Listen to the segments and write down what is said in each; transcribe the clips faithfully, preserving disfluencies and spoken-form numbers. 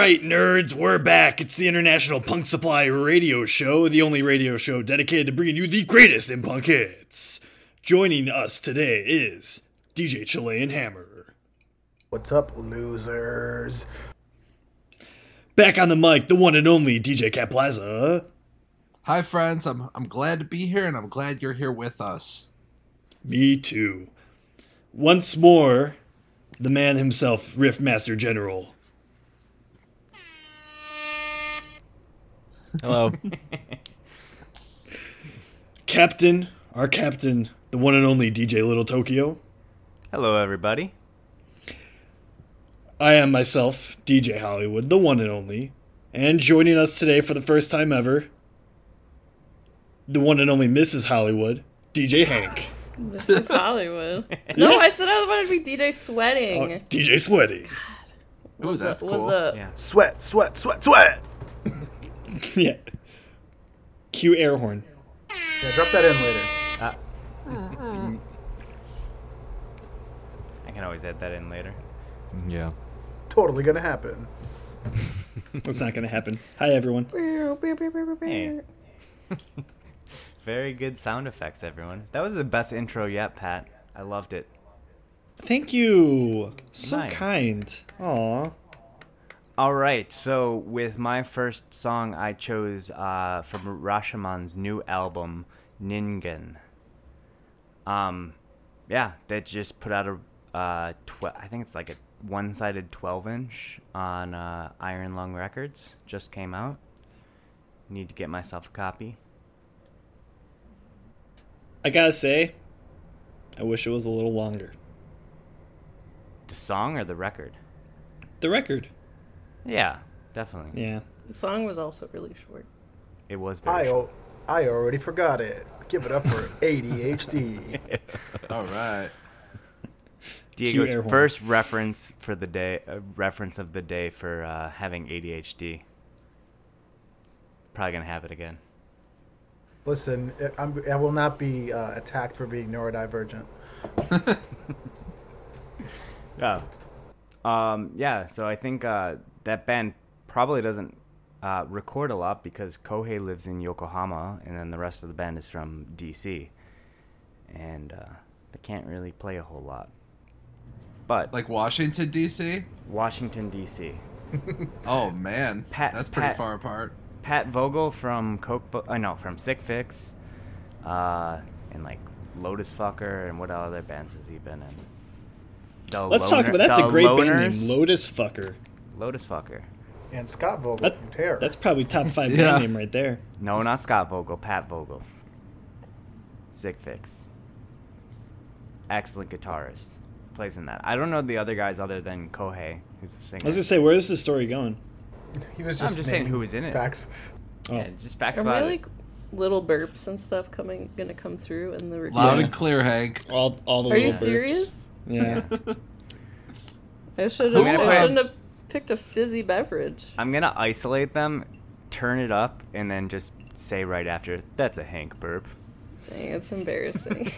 right, nerds, we're back. It's the International Punk Supply Radio Show, the only radio show dedicated to bringing you the greatest in punk hits. Joining us today is D J Chilean Hammer. What's up, losers? Back on the mic, the one and only D J Cat Plaza. Hi, friends. I'm I'm glad to be here, and I'm glad you're here with us. Me too. Once more, the man himself, Riffmaster General. Hello. Captain, our captain, the one and only D J Little Tokyo. Hello, everybody. I am myself, D J Hollywood, the one and only. And joining us today for the first time ever, the one and only Missus Hollywood, D J Hank. This is Hollywood. No, Yeah. I said I wanted to be D J Sweating. Uh, D J Sweaty. Ooh, Was that's a, cool. Was a, Yeah. Sweat, sweat, sweat, sweat! Yeah. Cue air horn. Yeah, drop that in later. I can always add that in later. Yeah. Totally gonna happen. That's not going to happen. Hi, everyone. Hey. Very good sound effects, everyone. That was the best intro yet, Pat. I loved it. Thank you. So Nice. kind. Aw. All right, so with my first song, I chose uh, from Rashomon's new album, Ningen. Um, yeah, they just put out a, uh, tw- I think it's like a one-sided twelve-inch on uh, Iron Lung Records. Just came out. Need to get myself a copy. I gotta say, I wish it was a little longer. The song or the record? The record. Yeah, definitely. Yeah. The song was also really short. It was very I, short. o- I already forgot it. Give it up for A D H D. All right. Diego's air horn. first reference for the day, uh, reference of the day for uh, having A D H D. Probably gonna have it again. Listen, I- I'm, I will not be uh, attacked for being neurodivergent. Yeah. Um, yeah. So I think uh, that band probably doesn't uh, record a lot because Kohei lives in Yokohama, and then the rest of the band is from D C, and uh, they can't really play a whole lot. But Like Washington, D C? Washington D C. Oh, man. Pat- That's pretty Pat- far apart. Pat Vogel from Coke, Bo- uh, no, from Sick Fix, uh, and like Lotus Fucker, and what other bands has he been in? The Let's talk Loner- about that's the a great band Loners? name, Lotus Fucker. Lotus Fucker. And Scott Vogel That- from Terror. That's probably top five Yeah. band name right there. No, not Scott Vogel. Pat Vogel. Sick Fix. Excellent guitarist. Plays in that. I don't know the other guys other than Kohei, who's the singer. I was gonna say, where's the story going? He was I'm just, just saying naming who was in it. Facts. Oh, Yeah, just facts Are about my it. like little burps and stuff coming gonna come through in the recording? Loud Yeah. and clear, Hank. all all the Are you little burps. serious? Yeah. I should I'm have. gonna I put- shouldn't have picked a fizzy beverage. I'm gonna isolate them, turn it up, and then just say right after, that's a Hank burp. Dang, it's embarrassing.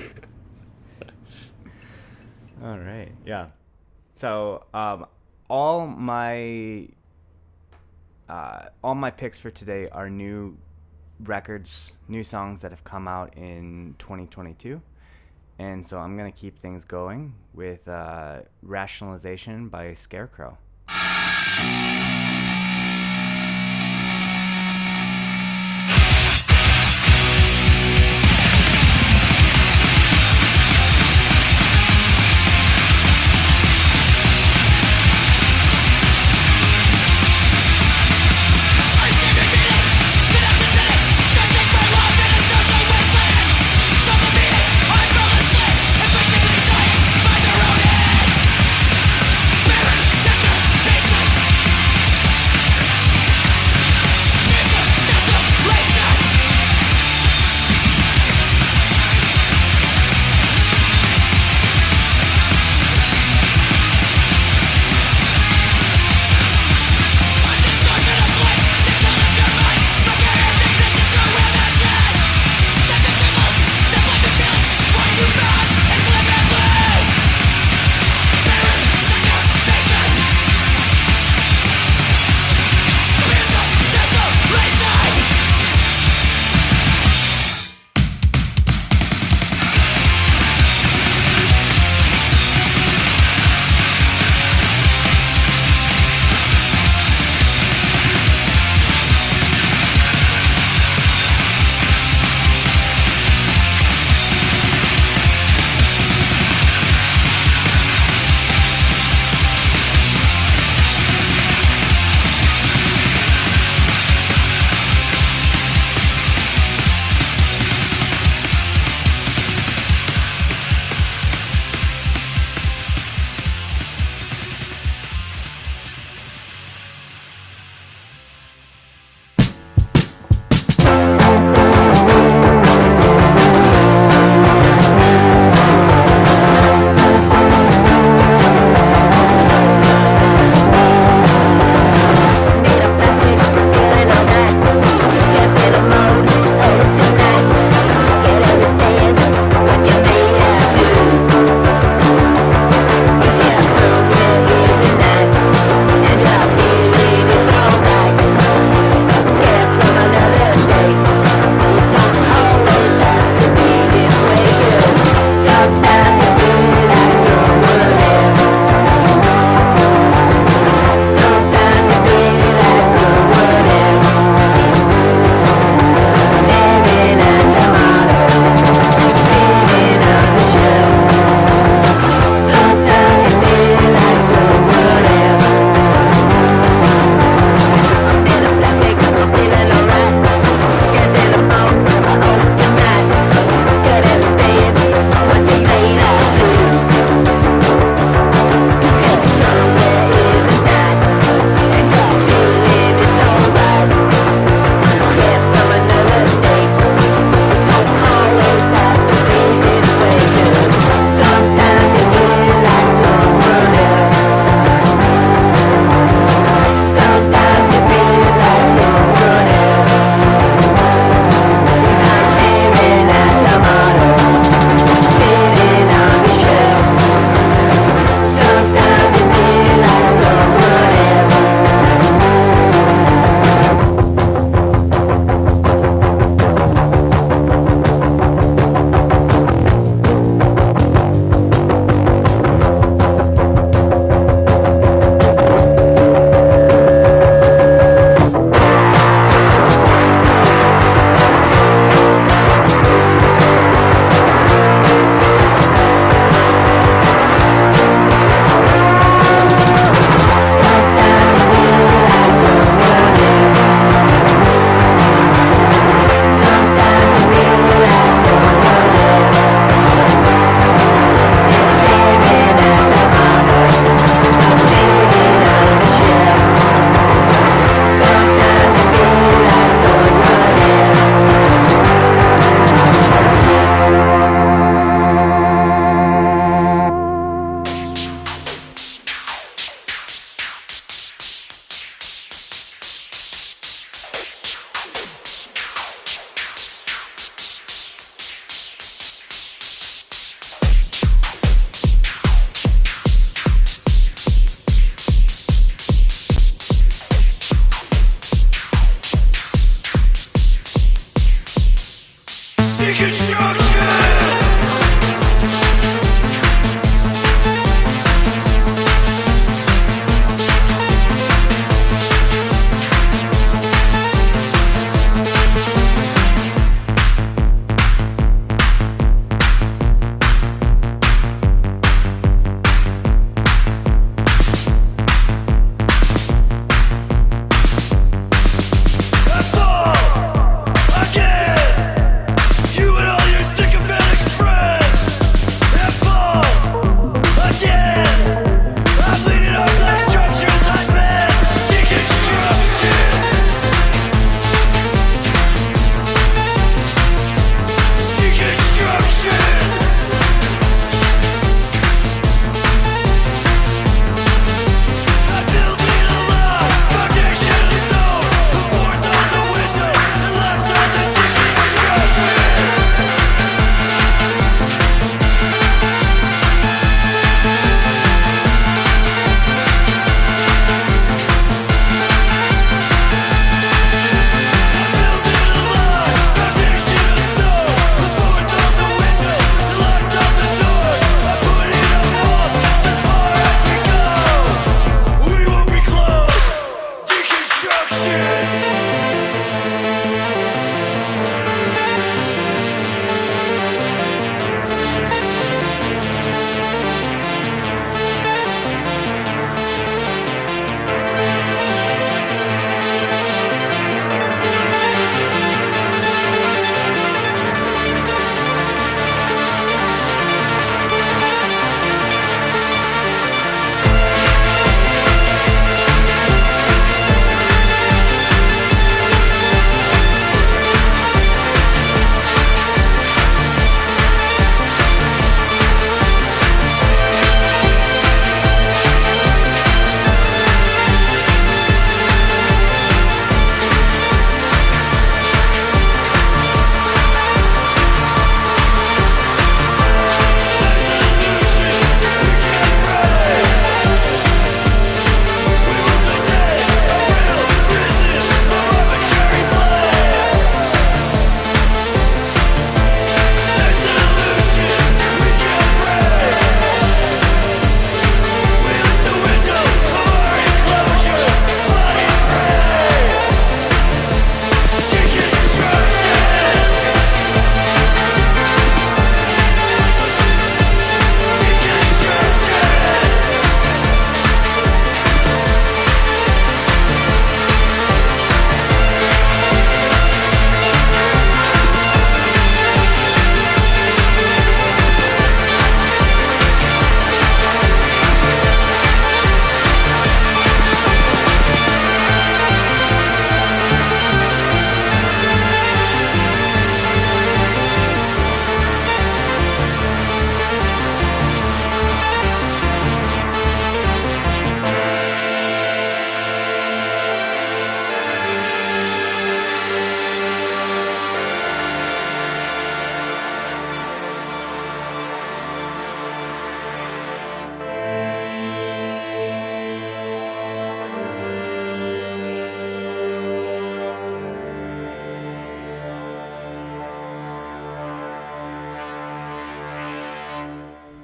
All right, yeah. So, um, all my uh, all my picks for today are new records, new songs that have come out in twenty twenty-two, and so I'm gonna keep things going with uh, "Rationalization" by Scarecrow. Station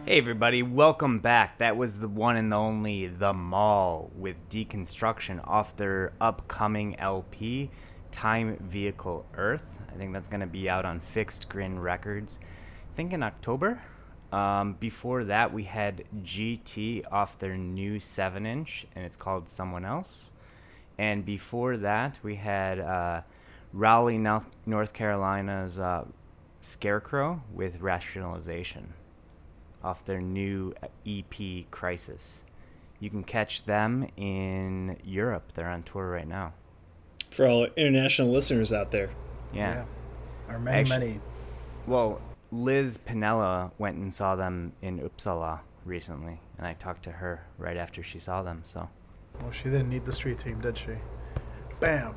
Hey everybody, welcome back. That was the one and the only The Mall with Deconstruction off their upcoming L P, Time Vehicle Earth. I think that's going to be out on Fixed Grin Records, I think in October. Um, before that, we had G T off their new seven inch, and it's called Someone Else. And before that, we had uh, Raleigh, North Carolina's uh, Scarecrow with Rationalization off their new E P, Crisis. You can catch them in Europe. They're on tour right now. For all international listeners out there. Yeah. yeah. Or many, Actu- many. Well, Liz Pinella went and saw them in Uppsala recently, and I talked to her right after she saw them, so. Well, she didn't need the street team, did she? Bam.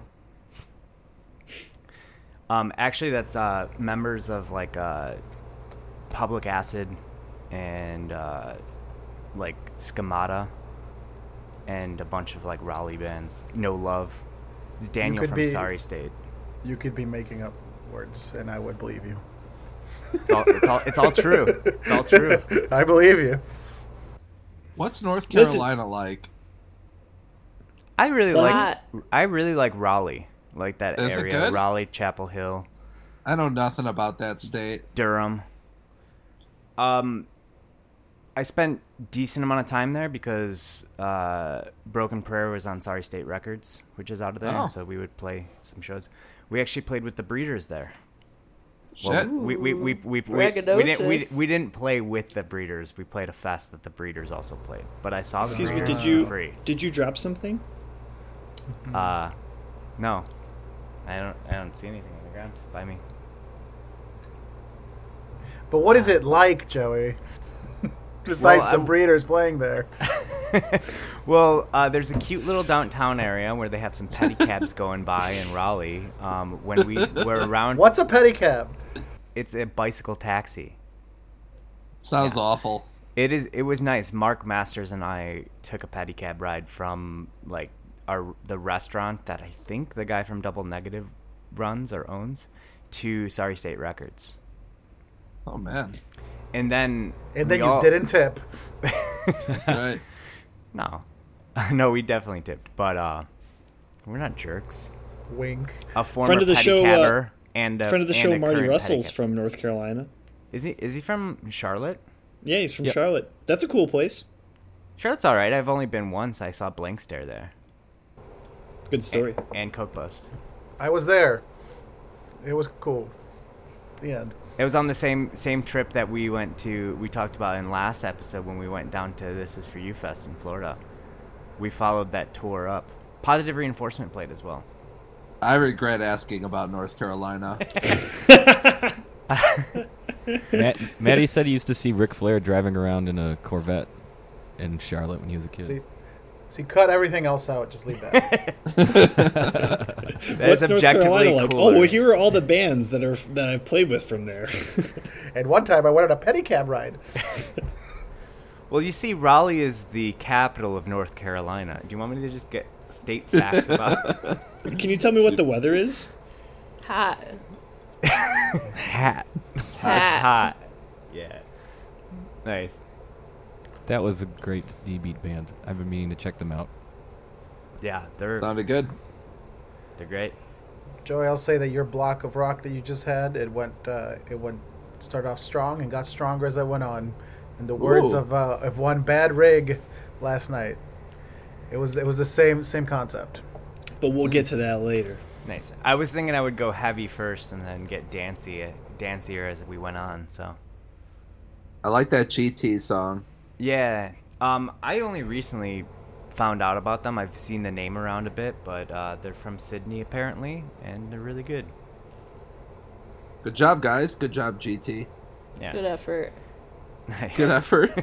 Um, actually, that's uh, members of, like, uh, Public Acid and, uh, like, Schemata and a bunch of, like, Raleigh bands. No Love. It's Daniel could from be- Sorry State. You could be making up words, and I would believe you. It's all, it's all, it's all true. It's all true. I believe you. What's North Listen- Carolina like? I really Well, like, hot. I really like Raleigh. Like that Is it area. good? Raleigh, Chapel Hill, I know nothing about that state. Durham. Um, I spent decent amount of time there because uh, Broken Prayer was on Sorry State Records, which is out of there, Oh. so we would play some shows. We actually played with the Breeders there. Shit. we we we we, we, we, didn't we, Braggadocious. we didn't play with the Breeders. We played a fest that the Breeders also played. But I saw the Excuse me, Breeders did for you free. did you drop something? Uh, no, I don't. I don't see anything on the ground by me. But what is it like, Joey? Besides Well, the I- breeders playing there. Well, uh, there's a cute little downtown area where they have some pedicabs going by in Raleigh. Um, when we were around, What's a pedicab? it's a bicycle taxi. Sounds Yeah. awful. It is. It was nice. Mark Masters and I took a pedicab ride from like our the restaurant that I think the guy from Double Negative runs or owns to Sorry State Records, Oh, man. and then And then we you all- didn't tip. Right. No, no, we definitely tipped, but uh, we're not jerks. Wink. A former Friend of the show, uh, pedicabber and a, Friend of the and show, a Marty current Russell's pedicab- from North Carolina. Is he? Is he from Charlotte? Yeah, he's from Yep. Charlotte. That's a cool place. Charlotte's all right. I've only been once. I saw Blank Stare there. Good story. And, and Coke Bust. I was there. It was cool. The end. It was on the same same trip that we went to. We talked about in last episode when we went down to This Is For You Fest in Florida. We followed that tour up. Positive Reinforcement played as well. I regret asking about North Carolina. Matt, Matty said he used to see Ric Flair driving around in a Corvette in Charlotte when he was a kid. See, see, cut everything else out. Just leave that. That is What's North objectively Carolina like? cooler. Oh, well, here are all the bands that are that I've played with from there. And one time I went on a pedicab ride. Well, you see, Raleigh is the capital of North Carolina. Do you want me to just get state facts about it? Can you tell me what the weather is? Hot. Hat. It's Hot. hot. Yeah. Nice. That was a great D-Beat band. I've been meaning to check them out. Yeah, they're Sounded good. they're great. Joey, I'll say that your block of rock that you just had, it went, uh, it went, started off strong and got stronger as it went on. In the words Ooh. of uh, of one bad rig last night, it was it was the same same concept. But we'll get to that later. Nice. I was thinking I would go heavy first and then get dancy, dancier as we went on. So I like that G T song. yeah, um, I only recently found out about them. I've seen the name around a bit, but uh, they're from Sydney apparently, and they're really good. Good job, guys. Good job, G T. Yeah. Good effort. Good effort.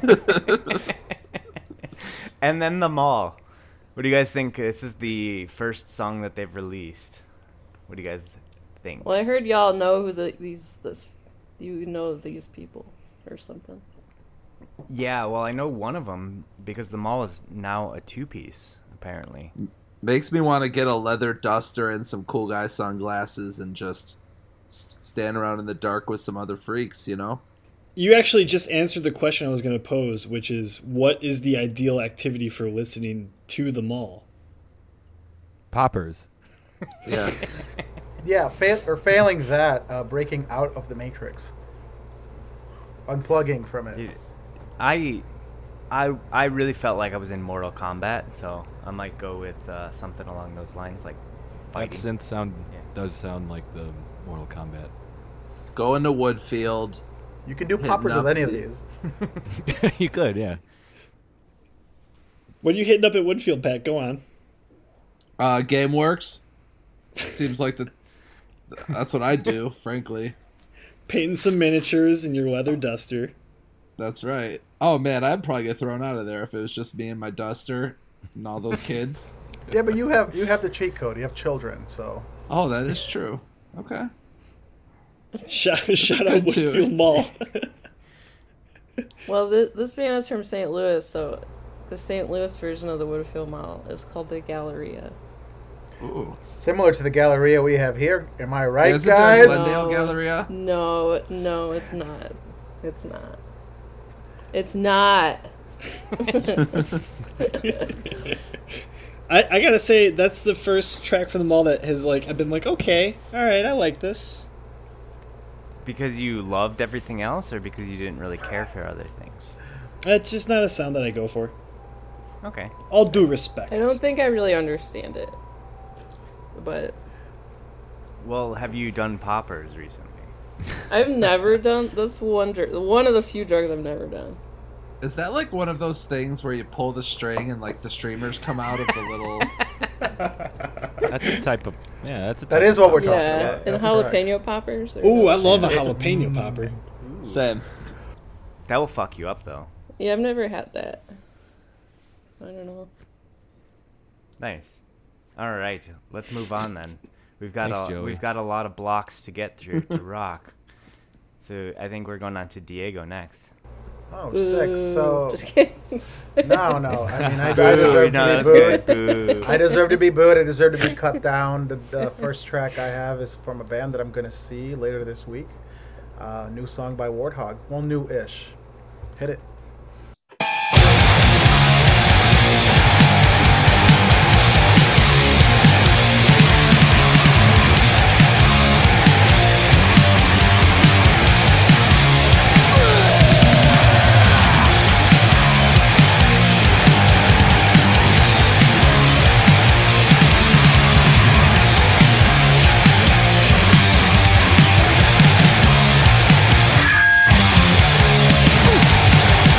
And then the Mall. What do you guys think? This is the first song that they've released. What do you guys think? Well, I heard y'all know who the, these this you know these people or something. Yeah, well, I know one of them because the Mall is now a two-piece apparently. Makes me want to get a leather duster and some cool guy sunglasses and just s- stand around in the dark with some other freaks, you know? You actually just answered the question I was going to pose, which is, what is the ideal activity for listening to the mall? Poppers. Yeah. Yeah, fail or failing that, uh, breaking out of the Matrix, unplugging from it. Dude, I, I, I really felt like I was in Mortal Kombat, so I might go with uh, something along those lines, like That fighting. synth sound Yeah. does sound like the Mortal Kombat. Go into Woodfield. You can do Hitting poppers with up any of the- these. You could, yeah. What are you hitting up at Woodfield, Pat? Go on. Uh, GameWorks. Seems like the. That's what I do, frankly. Painting some miniatures in your leather duster. That's right. Oh man, I'd probably get thrown out of there if it was just me and my duster and all those kids. Yeah, but you have you have the cheat code. You have children, so Oh, that is true. Okay. Shout, shout out good too. Woodfield Mall. Well, this, this band is from Saint Louis, so the Saint Louis version of the Woodfield Mall is called the Galleria. Ooh. similar to the Galleria we have here. Am I right, Isn't there guys? Glendale No. Galleria? No, no, it's not. It's not. It's not. I, I gotta say, that's the first track from the mall that has, like, I've been like, okay, alright, I like this. Because you loved everything else, or because you didn't really care for other things? It's just not a sound that I go for. Okay. All due respect. I don't think I really understand it. But Well, have you done poppers recently? I've never done this one drug. One of the few drugs I've never done. Is that like one of those things where you pull the string and like the streamers come out of the little? That's a type of yeah. That's a type That is of what we're pop. talking Yeah, about. and That's jalapeno correct. poppers. or Ooh, no I love a shit? jalapeno popper. Same. That will fuck you up, though. Yeah, I've never had that. So I don't know. Nice. All right, let's move on then. We've got Thanks, a Joey. we've got a lot of blocks to get through to rock. So I think we're going on to Diego next. Oh, sick. So Just kidding. no, no. I mean, I, I Boo, deserve no, to that's be good. booed. Boo. I deserve to be booed. I deserve to be cut down. The, the first track I have is from a band that I'm going to see later this week. Uh, new song by Warthog. Well, new-ish. Hit it. Ooh.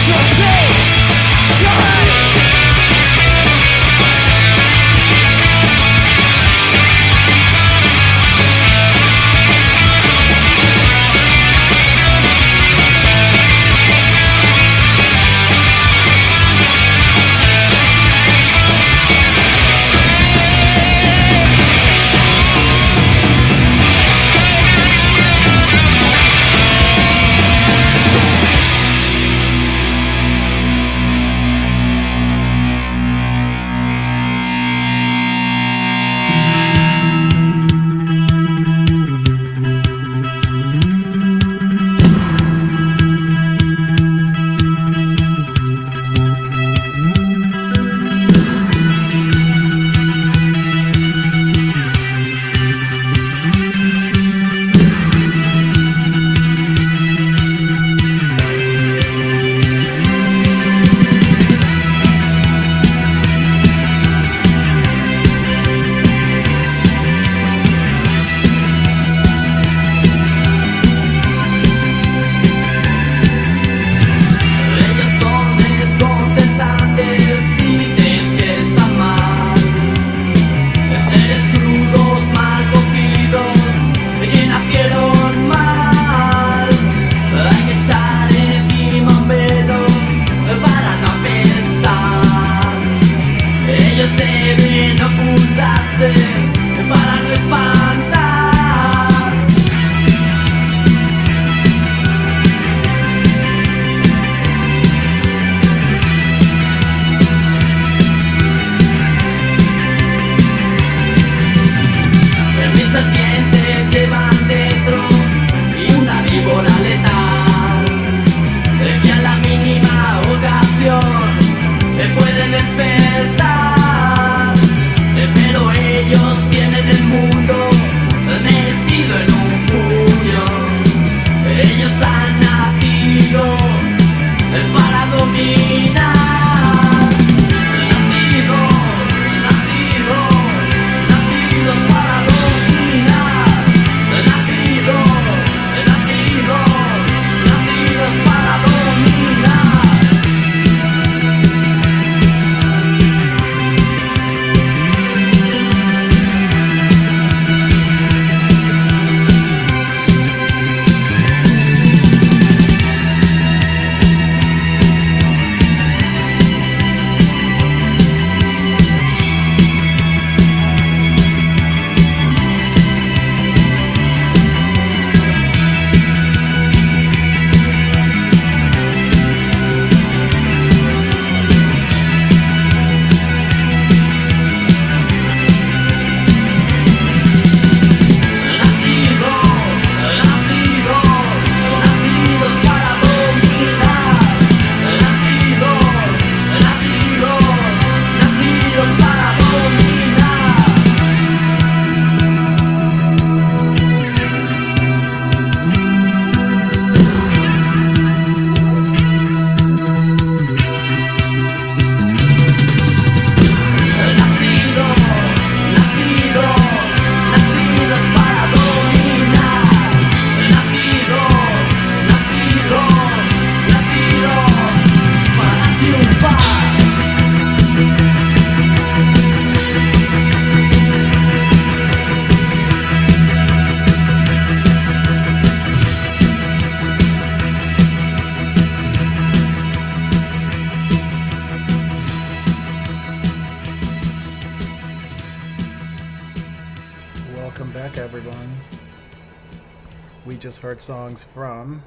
We just heard songs from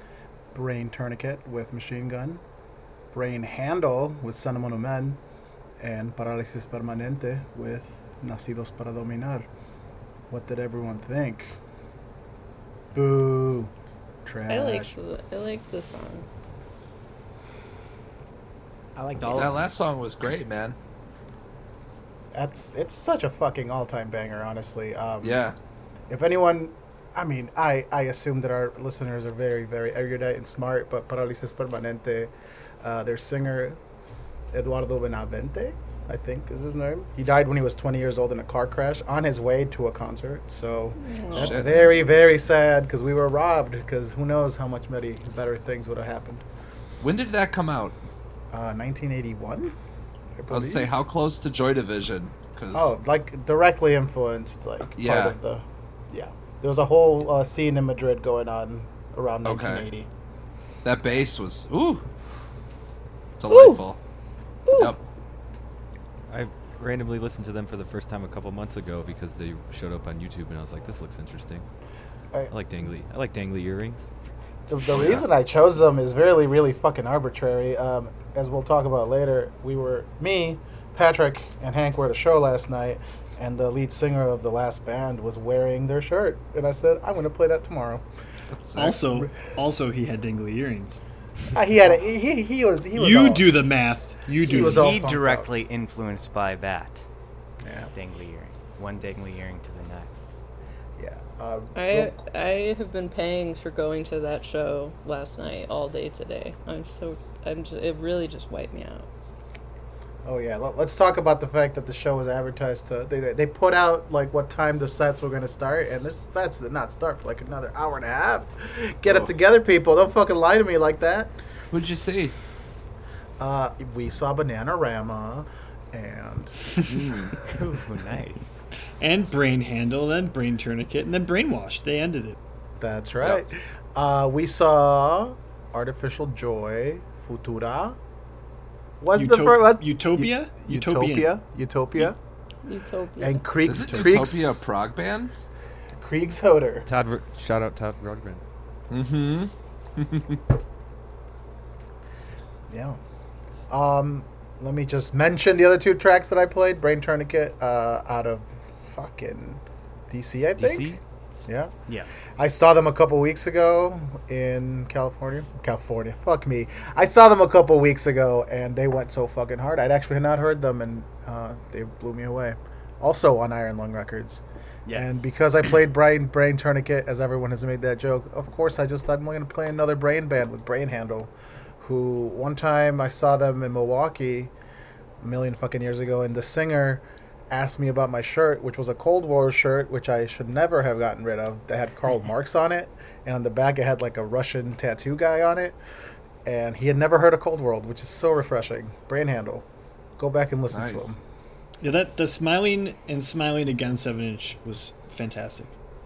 Brain Tourniquet with Machine Gun, Brain Handle with Sana Monument, and Parálisis Permanente with Nacidos para Dominar. What did everyone think? Boo. Trash. I liked the I liked the songs. I liked all That of them. last song was great, man. That's it's such a fucking all-time banger, honestly. Um, Yeah. If anyone, I mean, I, I assume that our listeners are very, very erudite and smart, but Parálisis Permanente, uh, their singer, Eduardo Benavente, I think is his name. He died when he was twenty years old in a car crash on his way to a concert. So that's Shit. very, very sad because we were robbed because who knows how much many better things would have happened. When did that come out? Uh, nineteen eighty-one. I I was believe. say how close to Joy Division? Cause Oh, like directly influenced, like Yeah. part of the, yeah. There was a whole uh, scene in Madrid going on around Okay. nineteen eighty. that bass was ooh delightful. Yep. I randomly listened to them for the first time a couple months ago because they showed up on YouTube, and I was like, "This looks interesting." I, I like dangly. I like dangly earrings. the the reason I chose them is really, really fucking arbitrary. Um, as we'll talk about later, we were me, Patrick, and Hank were at a show last night, and the lead singer of the last band was wearing their shirt, and I said, "I'm going to play that tomorrow." That's Also, also he had dingly earrings. Uh, he had a, he he was he was You all- do the math. You He do was the all He pumped directly influenced by that. Yeah. Dangly earring. One dangly earring to the next. Yeah. Uh, I real- I have been paying for going to that show last night all day today. I'm so I'm just, it really just wiped me out. Oh yeah, Let- let's talk about the fact that the show was advertised to. They they put out like what time the sets were going to start, and this sets did not start for like another hour and a half. Get Oh. it together, people! Don't fucking lie to me like that. Who'd you see? Uh, we saw Bananarama, and Ooh, nice. and brain handle, then brain tourniquet, and then brainwash. They ended it. that's right. Uh, we saw Artificial Joy, Futura. Was the Utop- first was Utopia? U- Utopian. Utopia, Utopia, Utopia. and Kriegs Is it Kriegs Utopia a prog band? Kriegshoder. Todd, R- shout out Todd Rundgren. Mm-hmm. Yeah. Um, let me just mention the other two tracks that I played. Brain Tourniquet, uh, out of fucking D C, I think. D C? Yeah. Yeah. I saw them a couple weeks ago in California. California. Fuck me. I saw them a couple weeks ago, and they went so fucking hard. I'd actually not heard them, and uh, they blew me away. Also on Iron Lung Records. Yes. And because I played Brain Brain Tourniquet, as everyone has made that joke, of course I just thought I'm going to play another Brain band with Brain Handle, who one time I saw them in Milwaukee a million fucking years ago, and the singer asked me about my shirt, which was a Cold War shirt, which I should never have gotten rid of. That had Karl Marx on it, and on the back it had like a Russian tattoo guy on it, and he had never heard of Cold World, which is so refreshing. Brain Handle. Go back and listen to Nice. him. Yeah, that the smiling and smiling again seven inch was fantastic.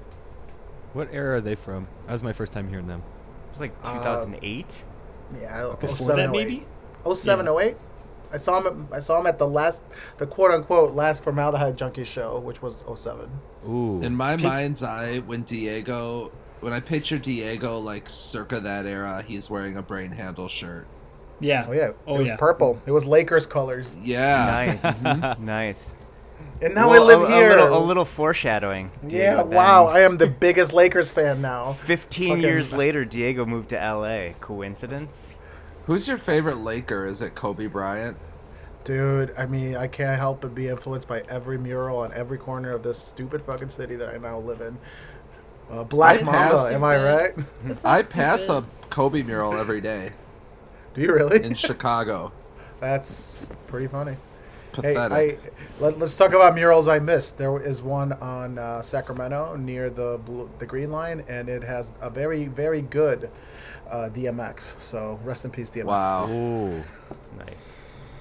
What era are they from? That was my first time hearing them. It was like Uh, two thousand eight. Yeah, Before that, maybe. oh seven, oh eight. I saw him. At, I saw him at the last, the quote unquote last Formaldehyde Junkie show, which was oh seven. Ooh. In my Pic- mind's eye, when Diego, when I picture Diego like circa that era, he's wearing a Brain Handle shirt. Yeah. Oh yeah, it Oh, was yeah. purple. It was Lakers colors. Yeah. Nice. nice. And now Well, I live a, here. A little, a little foreshadowing. yeah, Diego wow, then. I am the biggest Lakers fan now. Fifteen Fucking- years later, Diego moved to L A. Coincidence? Who's your favorite Laker? Is it Kobe Bryant? Dude, I mean, I can't help but be influenced by every mural on every corner of this stupid fucking city that I now live in. Uh, Black I Mamba, pass- am I right? It's so I pass a stupid. Kobe mural every day Do you really? in Chicago. That's pretty funny. It's Hey, pathetic. I, let, us talk about murals I missed. There is one on uh, Sacramento near the blue, the Green Line, and it has a very, very good uh, D M X. So rest in peace, D M X. Wow. Ooh. Nice.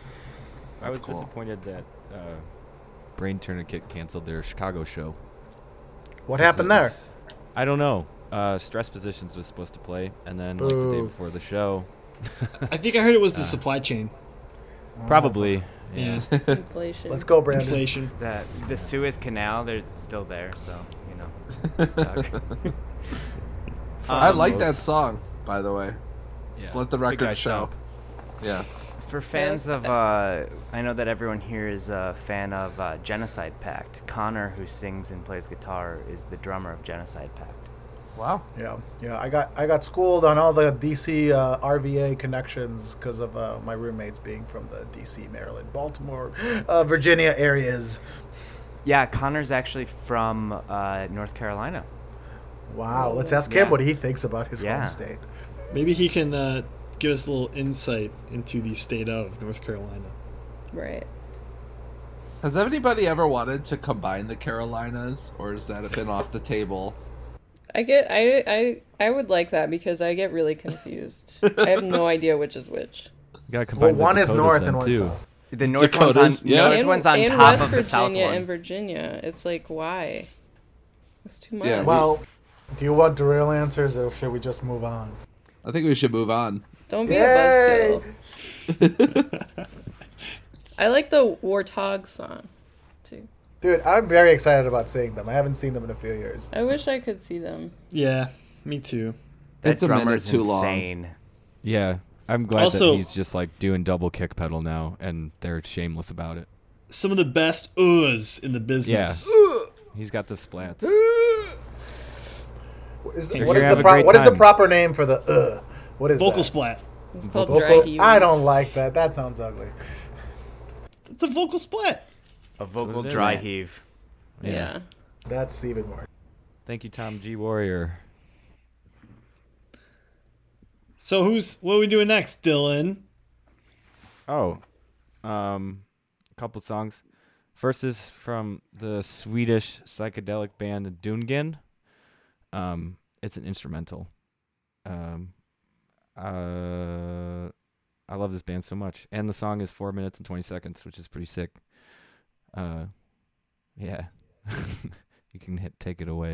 I was That's cool. disappointed that uh, Brain Tourniquet canceled their Chicago show. What 'Cause happened it there? was- I don't know. Uh, Stress Positions was supposed to play, and then like the day Boo. before the show, I think I heard it was the supply chain. probably. Yeah. Yeah. Inflation. Let's go, Brandon. Inflation. The, the Suez Canal, they're still there, so, you know, stuck. I Um, like that song, by the way. Just Yeah. let the Big guy record show. stomp. Yeah. For fans of, uh, I know that everyone here is a fan of uh, Genocide Pact. Connor, who sings and plays guitar, is the drummer of Genocide Pact. Wow. Yeah, yeah. I got I got schooled on all the D C uh, R V A connections because of uh, my roommates being from the D C, Maryland, Baltimore, uh, Virginia areas. Yeah, Connor's actually from uh, North Carolina. Wow. Let's ask Yeah. him what he thinks about his Yeah. home state. Maybe he can uh, give us a little insight into the state of North Carolina. Right. Has anybody ever wanted to combine the Carolinas, or has that been off the table? I get I I I would like that because I get really confused. I have no idea which is which. You gotta Well, combine the one is Dakotas north then, and one too. south. The north Dakotas, one's on, yeah. north and one's on and top West of the south Virginia one. and Virginia. It's like why? It's too much. Yeah, Well, do you want the real answers, or should we just move on? I think we should move on. Don't be Yay! a buzzkill. I like the Warthog song too. Dude, I'm very excited about seeing them. I haven't seen them in a few years. I wish I could see them. Yeah, me too. That It's a minute drummer's too long. insane. Yeah, I'm glad Also- that he's just like doing double kick pedal now, and they're shameless about it. Some of the best uhs in the business. He's got the splats. Is, You're what is gonna have the a pro- great what is the time. proper name for the uh? What is Vocal that? splat. It's called Vocal- dry heaving. I don't like that. That sounds ugly. It's a vocal splat. A vocal what it is. dry heave. Yeah. That's even more. Thank you, Tom G. Warrior. So who's what are we doing next, Dylan? Oh, um, a couple songs. First is from the Swedish psychedelic band Dungen. Um, it's an instrumental. Um, uh, I love this band so much, and the song is four minutes and twenty seconds, which is pretty sick. Uh, yeah, you can hit take it away.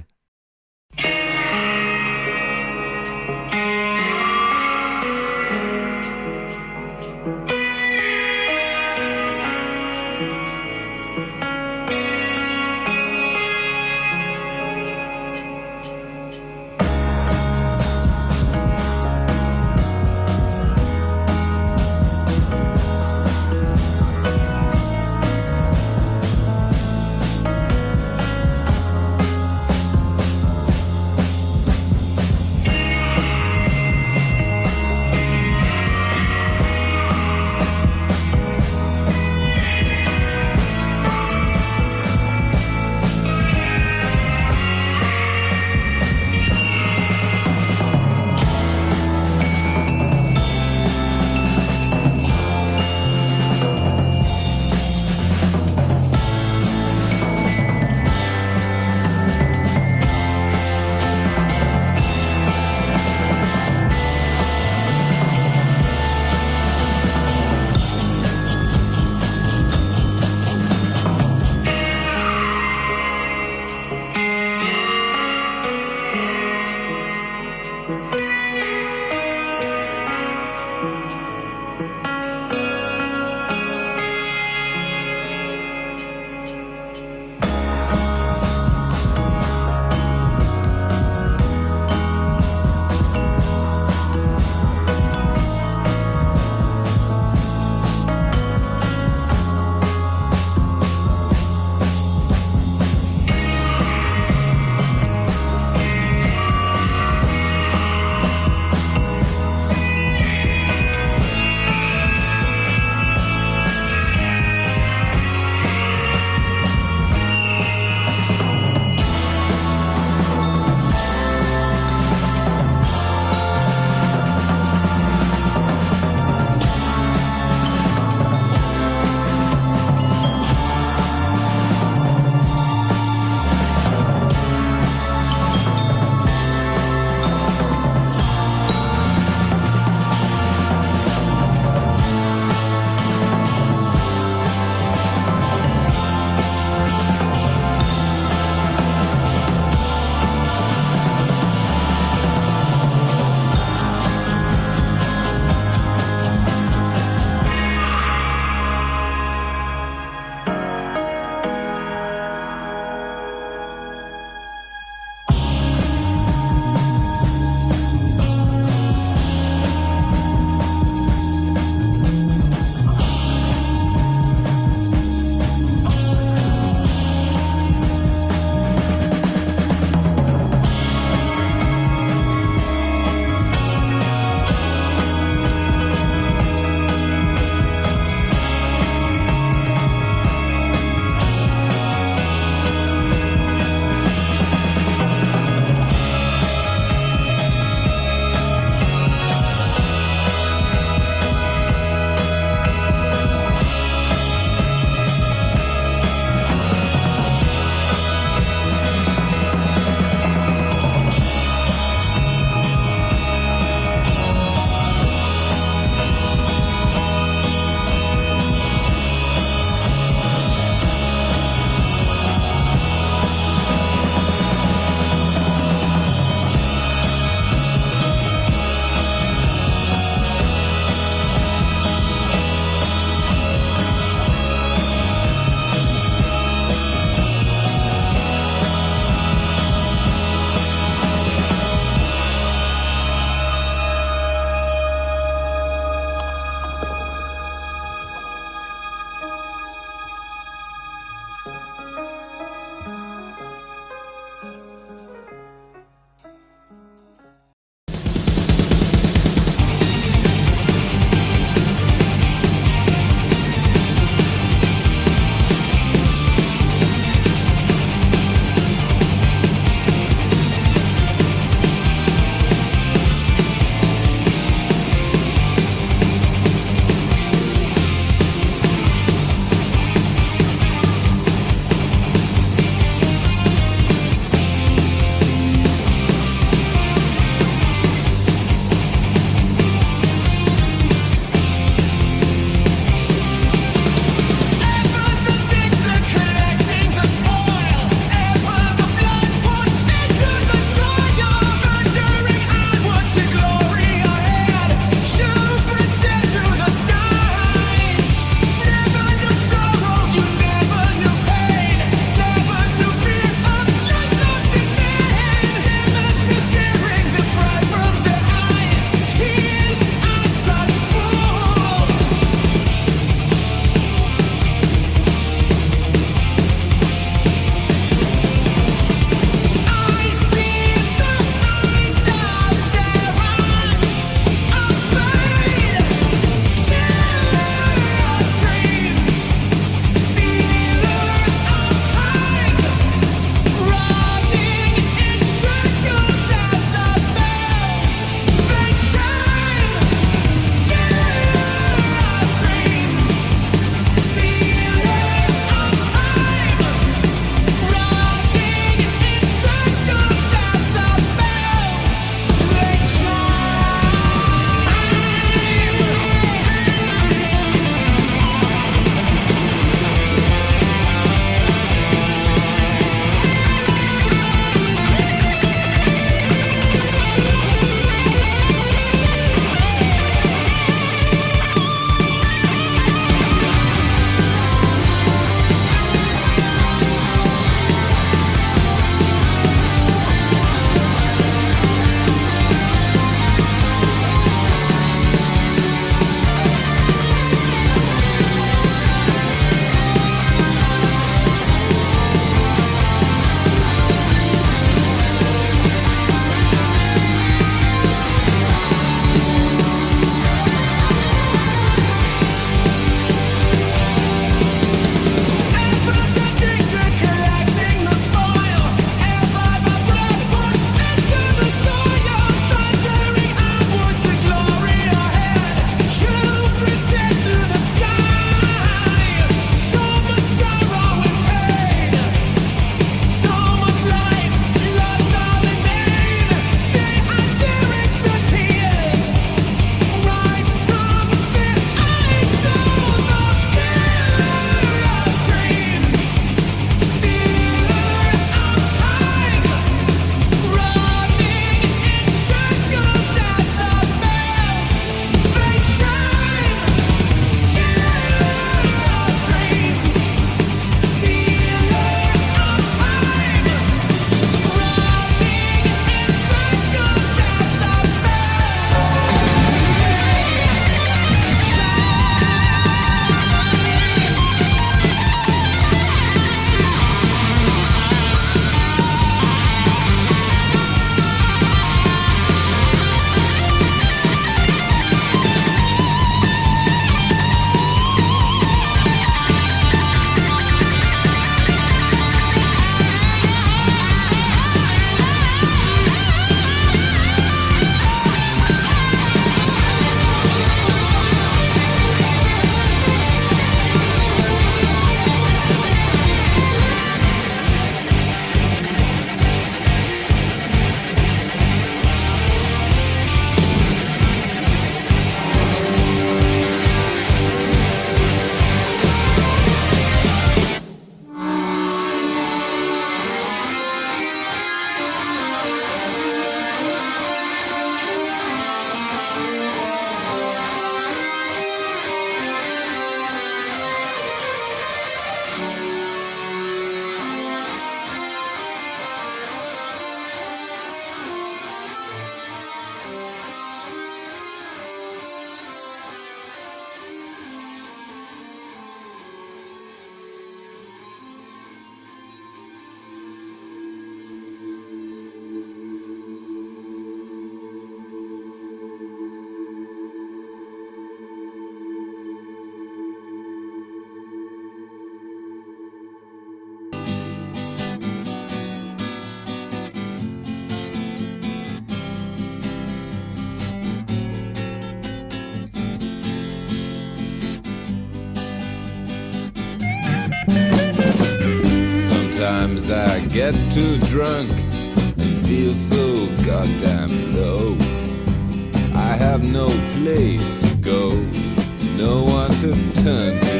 Sometimes I get too drunk and feel so goddamn low. I have no place to go, no one to turn to.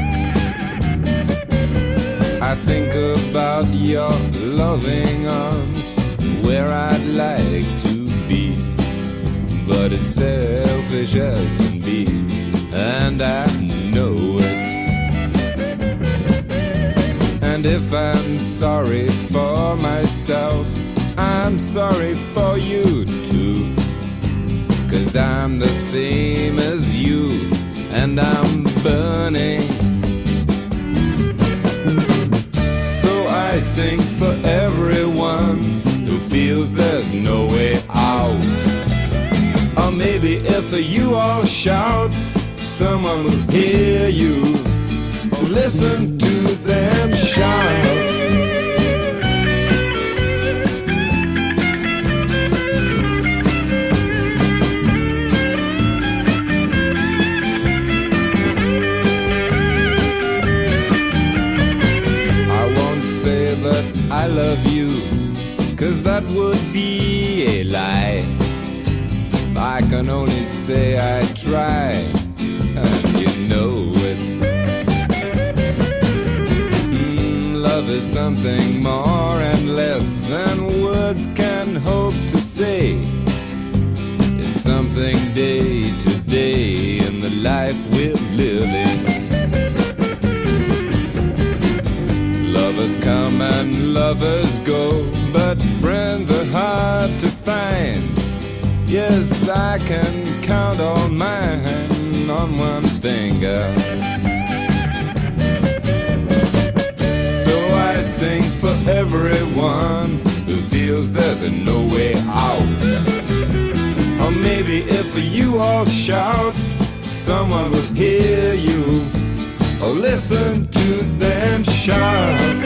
I think about your loving arms, where I'd like to be, but it's selfish as can be, and I know it. And if I'm sorry for myself, I'm sorry for you too, 'cause I'm the same as you, and I'm burning. So I sing for everyone who feels there's no way out. Or maybe if you all shout, someone will hear you. Or listen to them shout. I love you, 'cause that would be a lie. I can only say I try, and you know it. Mm, love is something more and less than words can hope to say. It's something day to day in the life we're living. Lovers come and lovers go, but friends are hard to find. Yes, I can count all mine on one finger. So I sing for everyone who feels there's no way out. Or maybe if you all shout, someone will hear you. Or listen to them shout.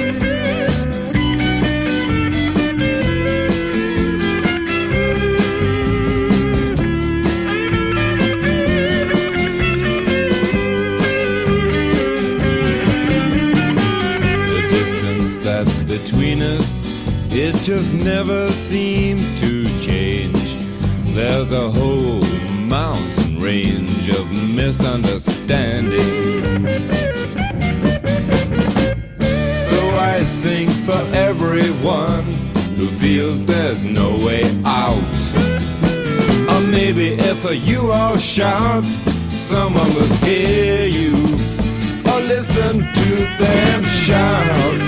The distance that's between us, it just never seems to change. There's a whole mountain range of misunderstanding. So I sing for everyone who feels there's no way out. Or maybe if you all shout, someone will hear you. Or listen to them shout.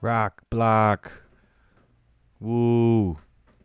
Rock block. Woo.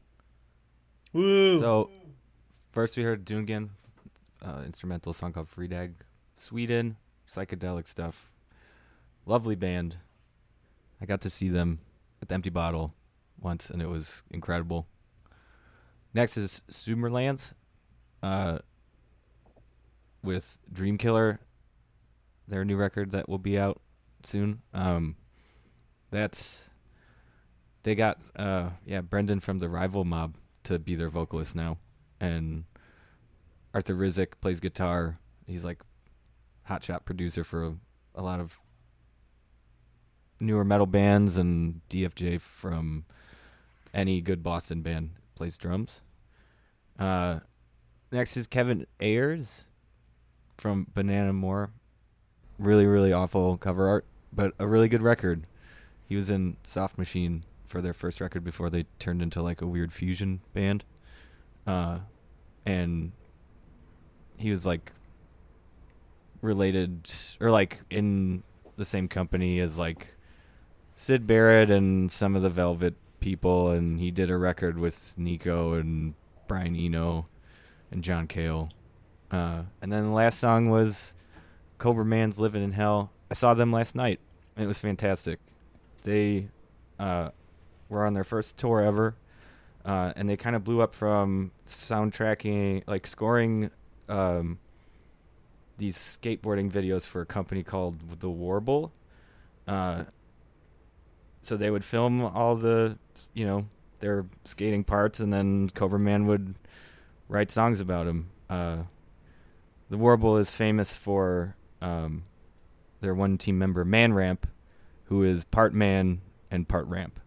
Woo. So, first we heard Dungan, uh, instrumental song called Friedag. Sweden, psychedelic stuff. Lovely band. I got to see them at the Empty Bottle once, and it was incredible. Next is Sumerlands, uh, with Dreamkiller, their new record that will be out soon. Um, that's they got uh, yeah Brendan from the Rival Mob to be their vocalist now, and Arthur Rizek plays guitar. He's like hotshot producer for a, a lot of newer metal bands, and D F J from any good Boston band plays drums. Uh, next is Kevin Ayers from Banana Moore. Really, really awful cover art, but a really good record. He was in Soft Machine for their first record before they turned into like a weird fusion band. Uh, and he was like related or like in the same company as like Syd Barrett and some of the Velvet people, and he did a record with Nico and Brian Eno and John Cale. Uh, and then the last song was Cobra Man's Living in Hell. I saw them last night, and it was fantastic. They uh, were on their first tour ever, uh, and they kind of blew up from soundtracking, like scoring um, these skateboarding videos for a company called The Warble. Uh, so they would film all the, you know, their skating parts, and then Cobra Man would write songs about them. Uh, the Warble is famous for um, their one team member, Man Ramp, who is part man and part ramp.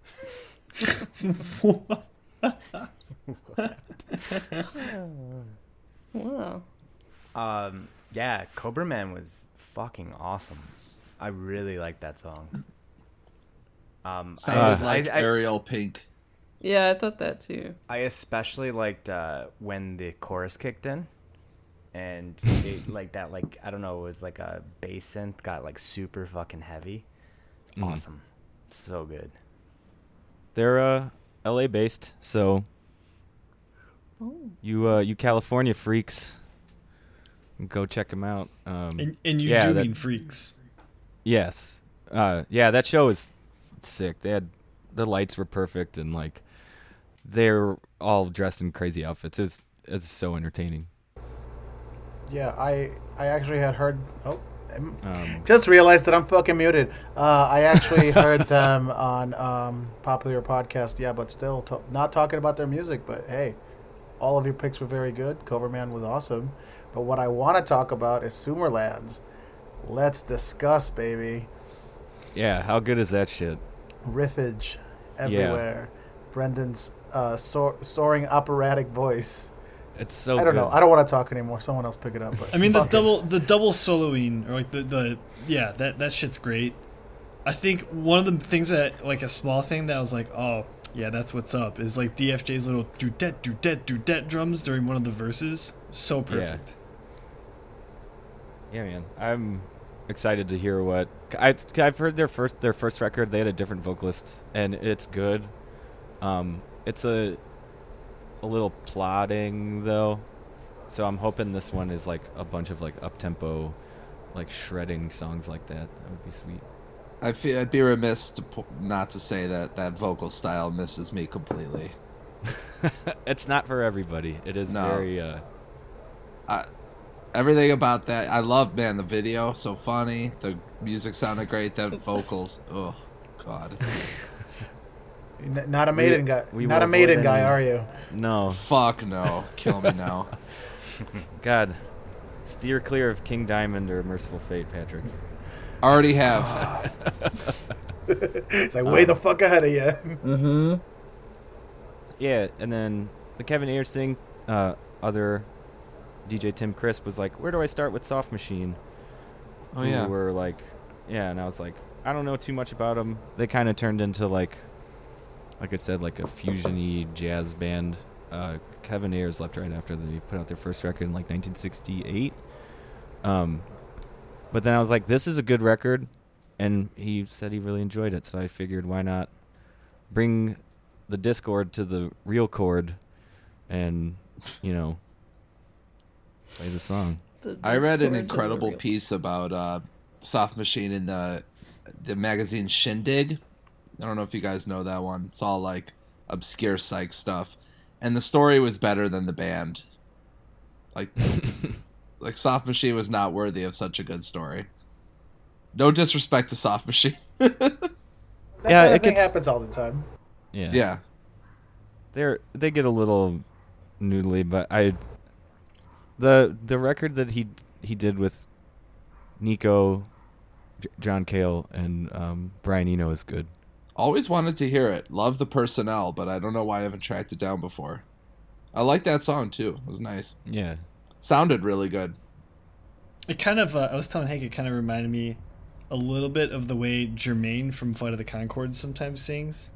Wow. Um, yeah, Cobra Man was fucking awesome. I really liked that song. Um, Sounds I, like I, I, Ariel Pink. Yeah, I thought that too. I especially liked uh, when the chorus kicked in, and it, like that, like I don't know, it was like a bass synth got like super fucking heavy. It's Mm. awesome, so good. They're uh, L A based, so Oh. you uh, you California freaks, go check them out. Um, And, and you yeah, do that- mean freaks. Yes. Uh, yeah, that show was sick. They had the lights were perfect, and like they're all dressed in crazy outfits. It's it's so entertaining. Yeah, I I actually had heard. Oh, I'm- Um, just realized that I'm fucking muted. Uh, I actually heard them on um, popular podcast. Yeah, but still to- not talking about their music. But hey, all of your picks were very good. Cobra Man was awesome. But what I want to talk about is Sumerlands. Let's discuss, baby. yeah, how good is that shit? Riffage everywhere. Brendan's uh, soar- soaring operatic voice. It's so. I don't good. know. I don't want to talk anymore. Someone else pick it up. But I mean, the fuck it. double the double soloing, or like the, the yeah, that that shit's great. I think one of the things that, like a small thing that I was like, oh yeah, that's what's up, is like D F J's little do det do det do det drums during one of the verses. So perfect. Yeah, man. I'm excited to hear what I I've heard their first their first record. They had a different vocalist, and it's good. Um, it's a a little plodding though, so I'm hoping this one is like a bunch of like up tempo, like shredding songs like that. That would be sweet. I feel I'd be remiss to po- not to say that that vocal style misses me completely. It's not for everybody. It is No. very. Uh, I, everything about that, I love, man. The video, so funny. The music sounded great. The vocals, oh god. N- not a maiden We- guy. we Not will a maiden avoid guy, any- are you? no, Fuck no, kill me now. God, steer clear of King Diamond or Merciful Fate, Patrick. Already have. It's like way the fuck ahead of you. Yeah, and then the Kevin Ayers thing, uh, other D J Tim Crisp was like, where do I start with Soft Machine? Oh Who yeah. were like, yeah, and I was like, I don't know too much about them. They kind of turned into like, like I said, like a fusion-y jazz band. Uh, Kevin Ayers left right after they put out their first record in like nineteen sixty-eight. Um, but then I was like, this is a good record, and he said he really enjoyed it. So I figured, why not bring the Discord to the real chord, and you know, play the song. The I read an Discord incredible tutorial. piece about uh, Soft Machine in the the magazine Shindig. I don't know if you guys know that one. It's all like obscure psych stuff, and the story was better than the band. Like, like Soft Machine was not worthy of such a good story. No disrespect to Soft Machine. That Yeah, kind of it thing gets- happens all the time. Yeah, Yeah, they're they get a little noodly, but I the the record that he he did with Nico, J- John Cale, and um, Brian Eno is good. always wanted to hear it. Love the personnel, but I don't know why I haven't tracked it down before. I like that song too. It was nice. Yeah, Sounded really good. It kind of, uh, I was telling Hank, it kind of reminded me a little bit of the way Jermaine from Flight of the Conchords sometimes sings.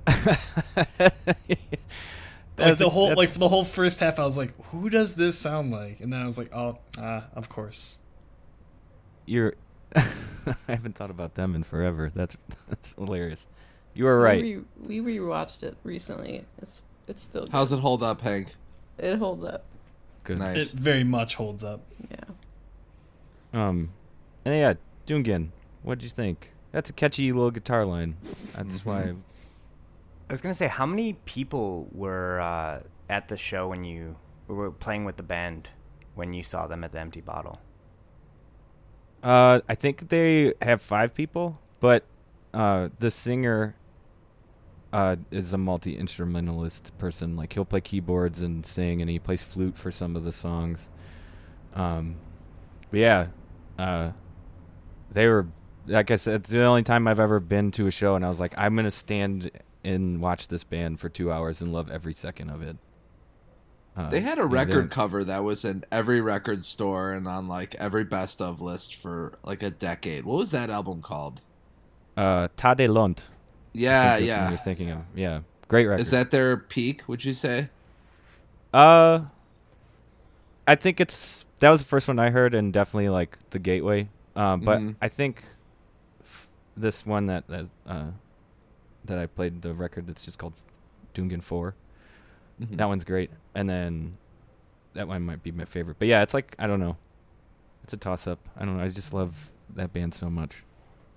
Like the whole, like for the whole first half, I was like, "Who does this sound like?" And then I was like, "Oh, ah, of course." you're. I haven't thought about them in forever. That's that's hilarious. You are right. We, re- we rewatched it recently. It's it's still good. How's it hold up, Hank? It holds up. Good. Nice. It very much holds up. Yeah. Um, and yeah, Dungan, what'd you think? That's a catchy little guitar line. That's Mm-hmm. why. I was gonna say, how many people were uh, at the show when you were playing with the band when you saw them at the Empty Bottle? Uh, I think they have five people, but uh, the singer uh, is a multi-instrumentalist person. Like, he'll play keyboards and sing, and he plays flute for some of the songs. Um, but yeah, uh, they were, like I said, it's the only time I've ever been to a show, and I was like, I'm gonna stand and watch this band for two hours and love every second of it. Uh, They had a and they record don't- cover that was in every record store and on like every best of list for like a decade. What was that album called? Uh, Tade Lont. Yeah, I think that's what yeah. you're thinking of. Yeah, great record. Is that their peak, would you say? Uh, I think it's that was the first one I heard, and definitely like the gateway. Um, but Mhm. I think f- this one that that uh that I played, the record that's just called Dungan Four. Mhm. That one's great, and then that one might be my favorite. But yeah, it's like I don't know, it's a toss up. I don't know. I just love that band so much.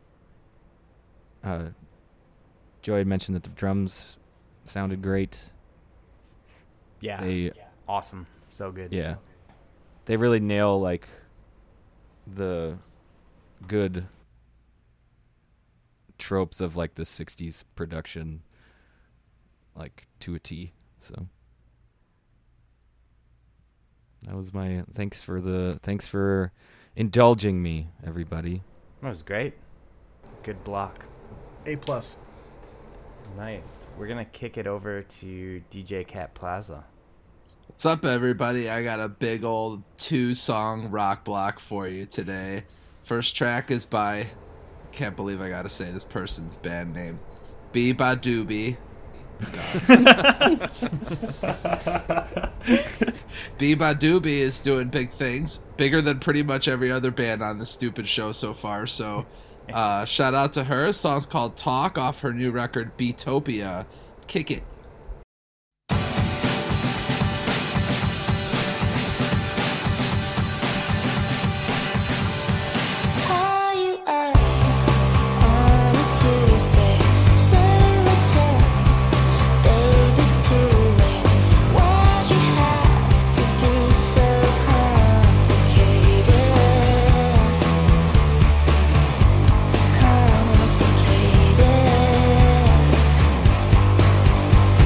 Uh, Joy had mentioned that the drums sounded great. Yeah. They Awesome. So good. Yeah. They really nail like the good tropes of like the sixties production like to a T. So that was my thanks for the thanks for indulging me, everybody. That was great. Good block. A plus. Nice. We're gonna kick it over to D J Cat Plaza. What's up, everybody? I got a big old two-song rock block for you today. First track is by, can't believe I gotta say this person's band name, B Badoobie. B Badoobie is doing big things, bigger than pretty much every other band on this stupid show so far. So, uh, shout out to her. The song's called "Talk" off her new record Beatopia. Kick it. Call you up on a Tuesday. Say what's up, babe. It's too late. Why'd you have to be so complicated? Complicated.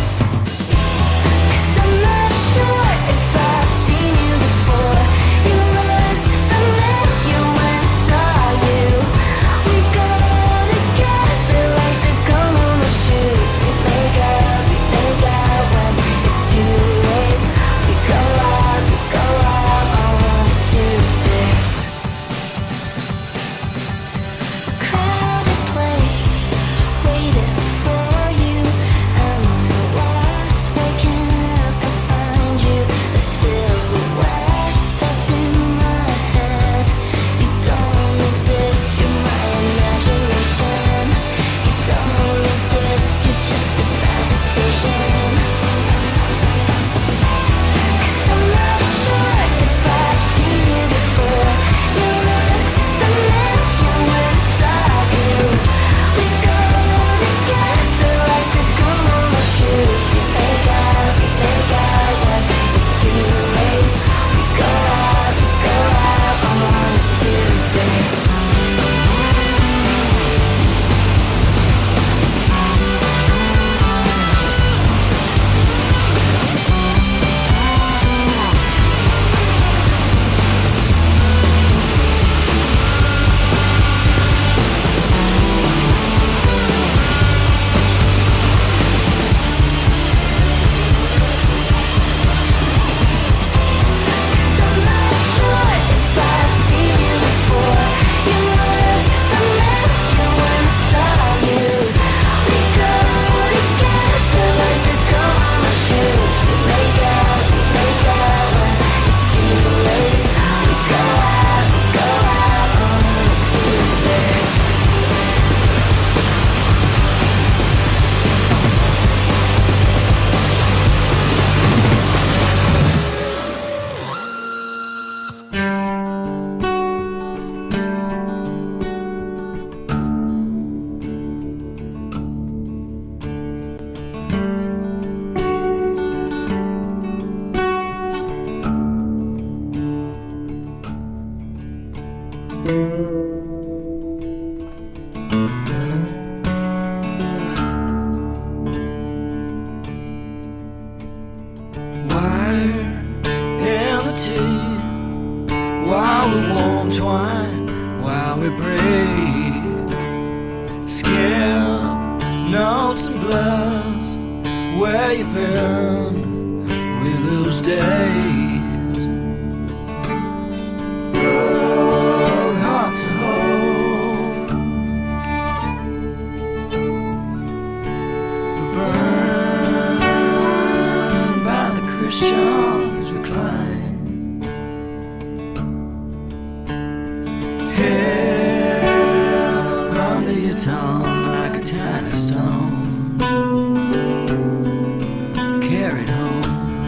in the teeth while we warm twine, while we breathe. Skin, notes and bloods, where you been? We lose days. Oh, hearts and hold. We burn by the Christians recline. Held under your tongue like a tiny stone, carried home.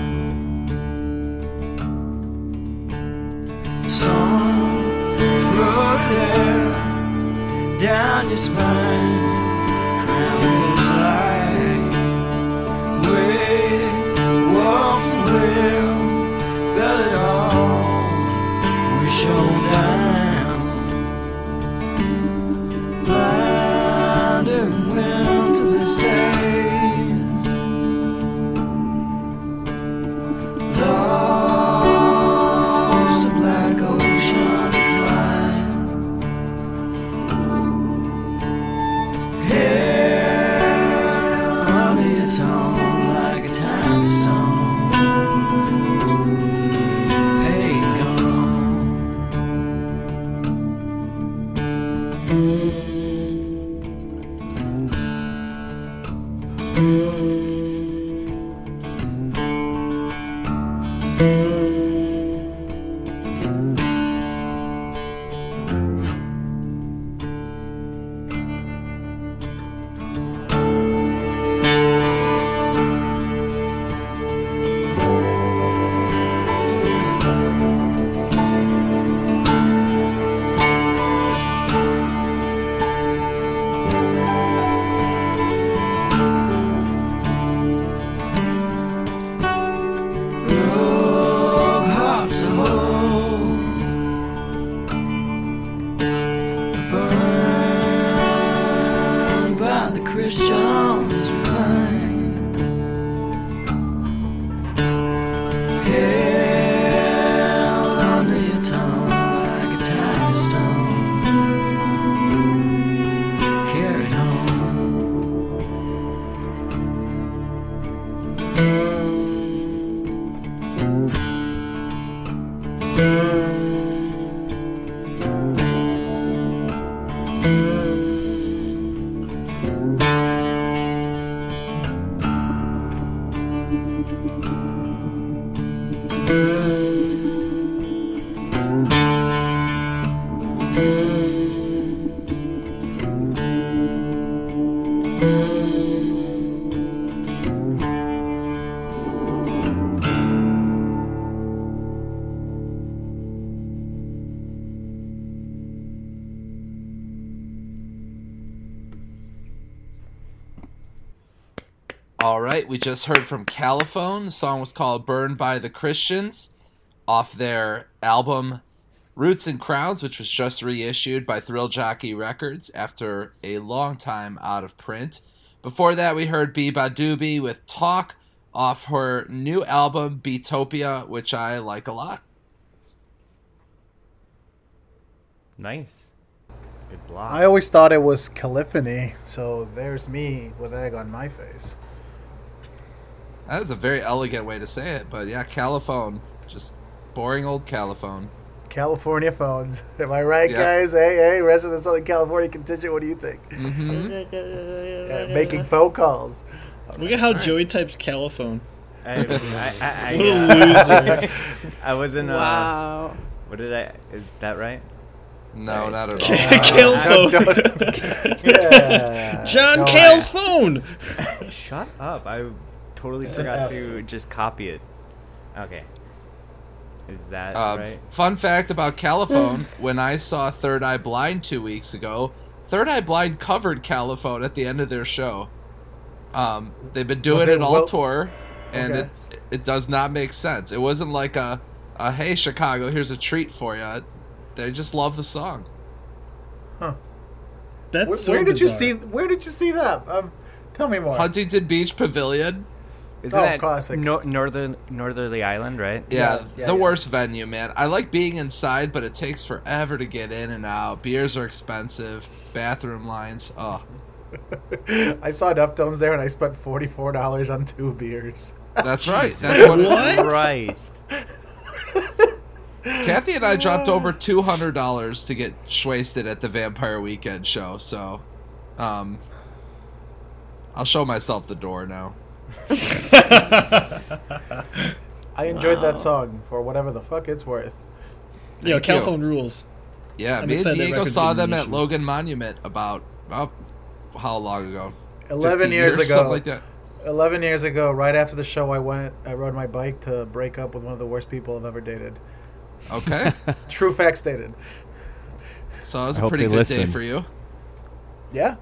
Song floated air down your spine, crown is like we wolfed and will build it all. We show down, blind and windless days, lost a black ocean climb. Held under your tongue like a tiny stone, paid gone. Rogue hearts of hope, burned by the Christians' blind. Held under your tongue like a tiny stone, carried home. All right, we just heard from Caliphone. The song was called Burned by the Christians off their album Roots and Crowns, which was just reissued by Thrill Jockey Records after a long time out of print. Before that, we heard Biba Doobie with Talk off her new album Beatopia, which I like a lot. Nice. Good block. I always thought it was Caliphony, so there's me with egg on my face. That is a very elegant way to say it, but yeah, Caliphone. Just boring old Caliphone. California phones. Am I right, Yeah. guys? Hey, hey, rest of the Southern California contingent, what do you think? Mm-hmm. Uh, making phone calls. Look at how Joey types caliphone. I, I, I, I, What a uh, loser. I wasn't. Uh, Wow. What did I? Is that right? No, Sorry. not at Kale all. phone. Yeah. John No, Kale's I- phone. Shut up! I totally It's an forgot F. to just copy it. Okay. Is that Uh, right? Fun fact about Caliphone, when I saw Third Eye Blind two weeks ago, Third Eye Blind covered Caliphone at the end of their show. Um, they've been doing Was it, it all well- tour, and Okay. it it does not make sense. It wasn't like a, a hey Chicago, here's a treat for you. they just love the song. Huh. That's Where, so where did you bizarre. see? Where did you see that? Um, tell me more. Huntington Beach Pavilion. Isn't Oh, that classic. No, northern Northerly Island, right? Yeah, Yeah, yeah, the yeah. worst venue, man. I like being inside, but it takes forever to get in and out. Beers are expensive. Bathroom lines. Oh, I saw Deftones there, and I spent forty-four dollars on two beers. that's right. That's what. What? Christ. Kathy and I dropped over two hundred dollars to get wasted at the Vampire Weekend show. So, um, I'll show myself the door now. I enjoyed Wow. that song for whatever the fuck it's worth. Yo, Thank you. Caliphone rules. Yeah, I'm me and excited that Diego record's saw getting them at reissued. Logan Monument about, about how long ago? Eleven fifteen years, ago. something like that. Eleven years ago, right after the show, I went. I rode my bike to break up with one of the worst people I've ever dated. Okay, True fact stated. so it was I a hope pretty they good day listen. for you. Yeah.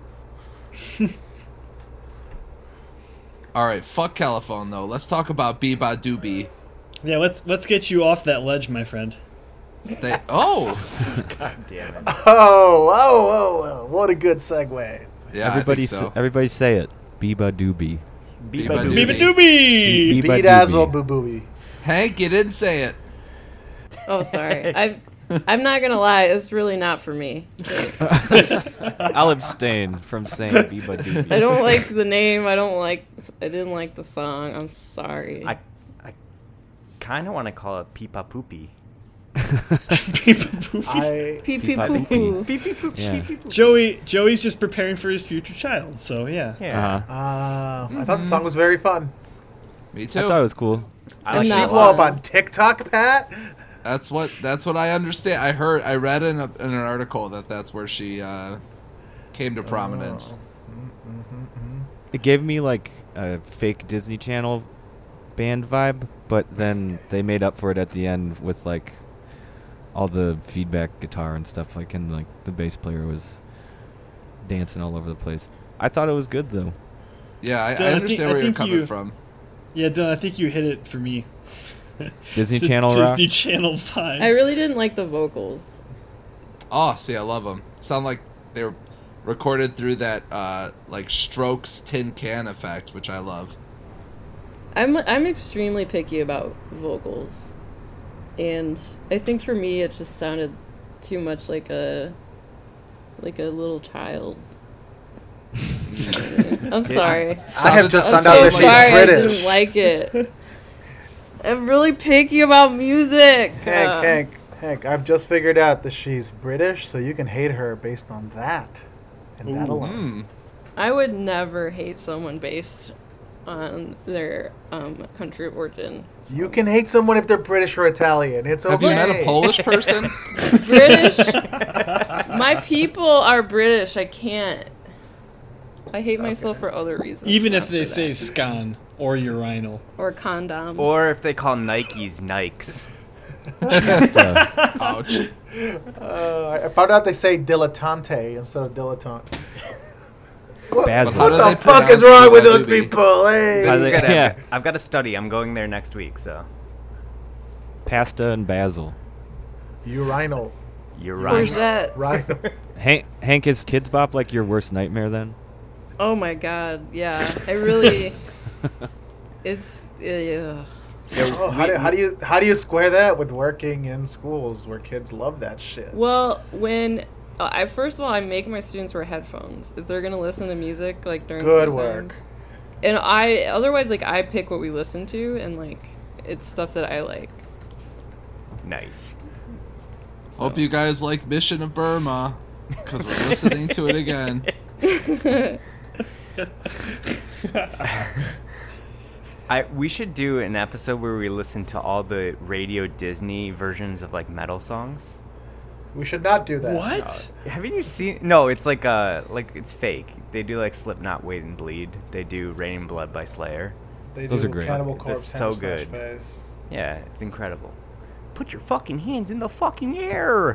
All right, fuck Caliphone though. Let's talk about Beba Doobie. Yeah, let's let's get you off that ledge, my friend. They oh God damn it. Oh, oh, oh, oh! What a good segue. yeah, everybody, I think so. s- everybody say it. Biba doobie. Biba Biba Doobie. Biba doobie! Biba Bedazzle doobie. boo booby. Hank, you didn't say it. Oh, sorry. I I'm not gonna lie. It's really not for me. I'll abstain from saying Biba doobie. I don't like the name. I don't like. I didn't like the song. I'm sorry. I, I kind of want to call it Peepa Poopy. Biba doobie. I Pee pee Peepa poo doopy. poo. Yeah. Joey Joey's just preparing for his future child, so yeah. Yeah. Uh-huh. uh, I thought the song was very fun. Me I too. thought it was cool. I I'm like not it a Blow lot. up on TikTok, Pat. That's what that's what I understand. I heard I read in, a, in an article that that's where she uh, came to prominence. It gave me like a fake Disney Channel band vibe, but then they made up for it at the end with like all the feedback guitar and stuff. Like, and like the bass player was dancing all over the place. I thought it was good though. Yeah, I, Dylan, I I think- understand I where you're think coming you- from. Yeah, Dylan, I think you hit it for me. Disney The Channel rock. Disney Channel vibe. I really didn't like the vocals. Oh, see, I love them. Sound like they were recorded through that uh, like Strokes tin can effect, which I love. I'm I'm extremely picky about vocals, and I think for me it just sounded too much like a like a little child. I'm sorry. I have just I'm found out so that she's sorry. I British. didn't like it. I'm really picky about music. Hank, Uh, Hank, Hank, I've just figured out that she's British, so you can hate her based on that. And that alone. Mm. I would never hate someone based on their um, country of origin. You can hate someone if they're British or Italian. It's okay. Have you met a Polish person? British. My people are British. I can't. I hate myself for other reasons. Even not if they for say that. scan or urinal. or condom. Or if they call Nikes Nikes. Just, uh, Ouch. Uh, I found out they say dilettante instead of dilettante. What, Basil. How what do the they fuck is pronounce wrong with Biba those Doobie? people? Hey. How This is they- good. yeah. I've, I've got to study. I'm going there next week, so. pasta and basil. Urinal. You're right. Courgettes. Right. Hank, Hank, is Kids Bop like your worst nightmare then? Oh my god. Yeah. I really. It's. Uh, Oh, how, do, how do you how do you square that with working in schools where kids love that shit? well, when. Uh, I first of all, I make my students wear headphones if they're gonna listen to music like during. Good playtime. work. And I otherwise like I pick what we listen to and like it's stuff that I like. Nice. Hope you guys like Mission of Burma, because we're listening to it again. I we should do an episode where we listen to all the Radio Disney versions of like metal songs. We should not do that. What? Haven't you seen? No, it's like uh like it's fake. They do like Slipknot, Wait and Bleed. They do Rain and Blood by Slayer. They Those do are great. Cannibal That's Corpse, so Hammer Smash good. Face. Yeah, it's incredible. Put your fucking hands in the fucking air.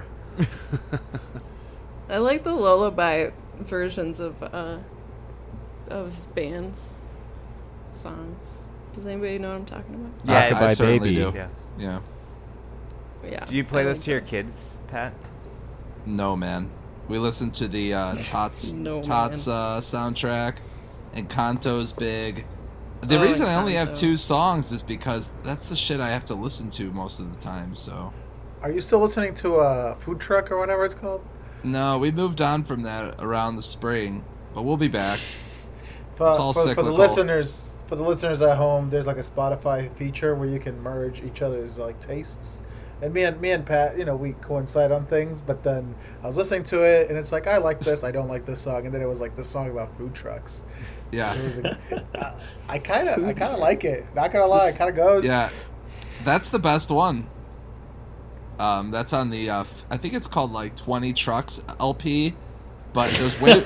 I like the lullaby versions of uh of bands songs. Does anybody know what I'm talking about? Yeah, I, I Rockabye certainly Baby. do. Yeah. Yeah. yeah. Do you play I those like to your kids, Pat? No, man. We listened to the uh, Tots No, Tots uh, soundtrack, and Kanto's big. The Oh, reason I only have Encanto. two songs is because that's the shit I have to listen to most of the time. So Are you still listening to uh, Food Truck or whatever it's called? no, we moved on from that around the spring, but we'll be back. For, It's all for, for the cyclical. listeners, for the listeners at home, there's like a Spotify feature where you can merge each other's like tastes. And me and me and Pat, you know, we coincide on things. But then I was listening to it, and it's like I like this, I don't like this song, and then it was like this song about food trucks. Yeah, It was a, uh, I kind of, I kind of like it. Not gonna lie, it kind of goes. yeah, that's the best one. Um, that's on the uh, f- I think it's called like twenty Trucks L P, but there's way.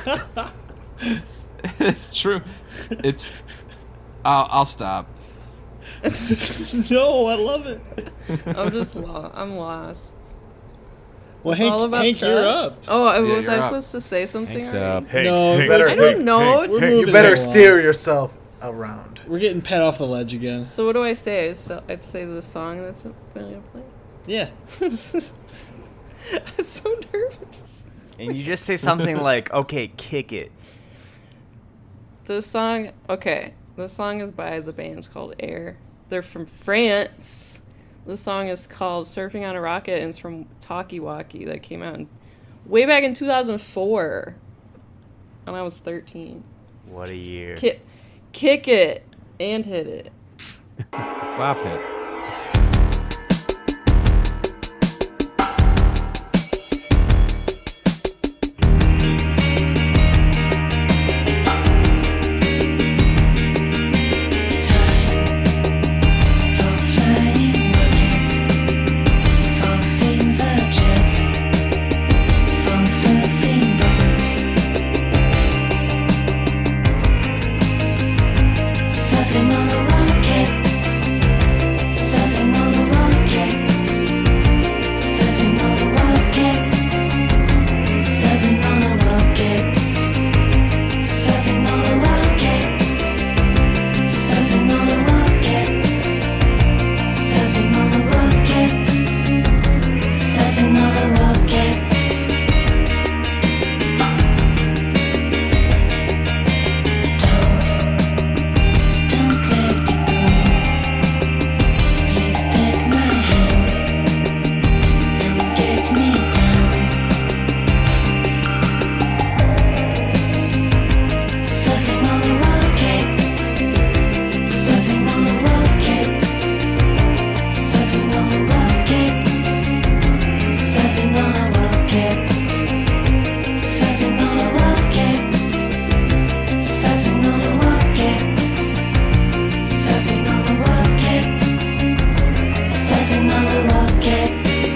It's true. It's. I'll, I'll stop. No, I love it. I'm just lost. I'm lost. Well, It's all Hank, about Hank you're up. trucks? Oh, Yeah, was you're I up. supposed to say something? Hank's already? up. No, you better, I don't know. We're you moving better along. steer yourself around. We're getting Pat off the ledge again. So what do I say? So I'd say the song that's going to play. Yeah. I'm so nervous. And you just say something like, "Okay, kick it." The song, okay, the song is by the band called Air. They're from France. The song is called "Surfing on a Rocket" and it's from Talkie Walkie that came out in, way back in two thousand four, and I was thirteen. What a year. Kick, kick it and hit it. Clap it. For flying rockets, for silver jets, for surfing boats, surfing on a rocket, surfing on a rocket, surfing on a rocket, surfing on a rocket, surfing on a rocket. Surfing on a rocket, surfing on a rocket, surfing on a rocket. Don't, don't let it go. Please take my hand and get me down. Surfing on a rocket. Surfing on a rocket, surfing on a rocket, surfing on a rocket, surfing on a rocket, surfing on a rocket, surfing on a rocket, surfing on a rocket.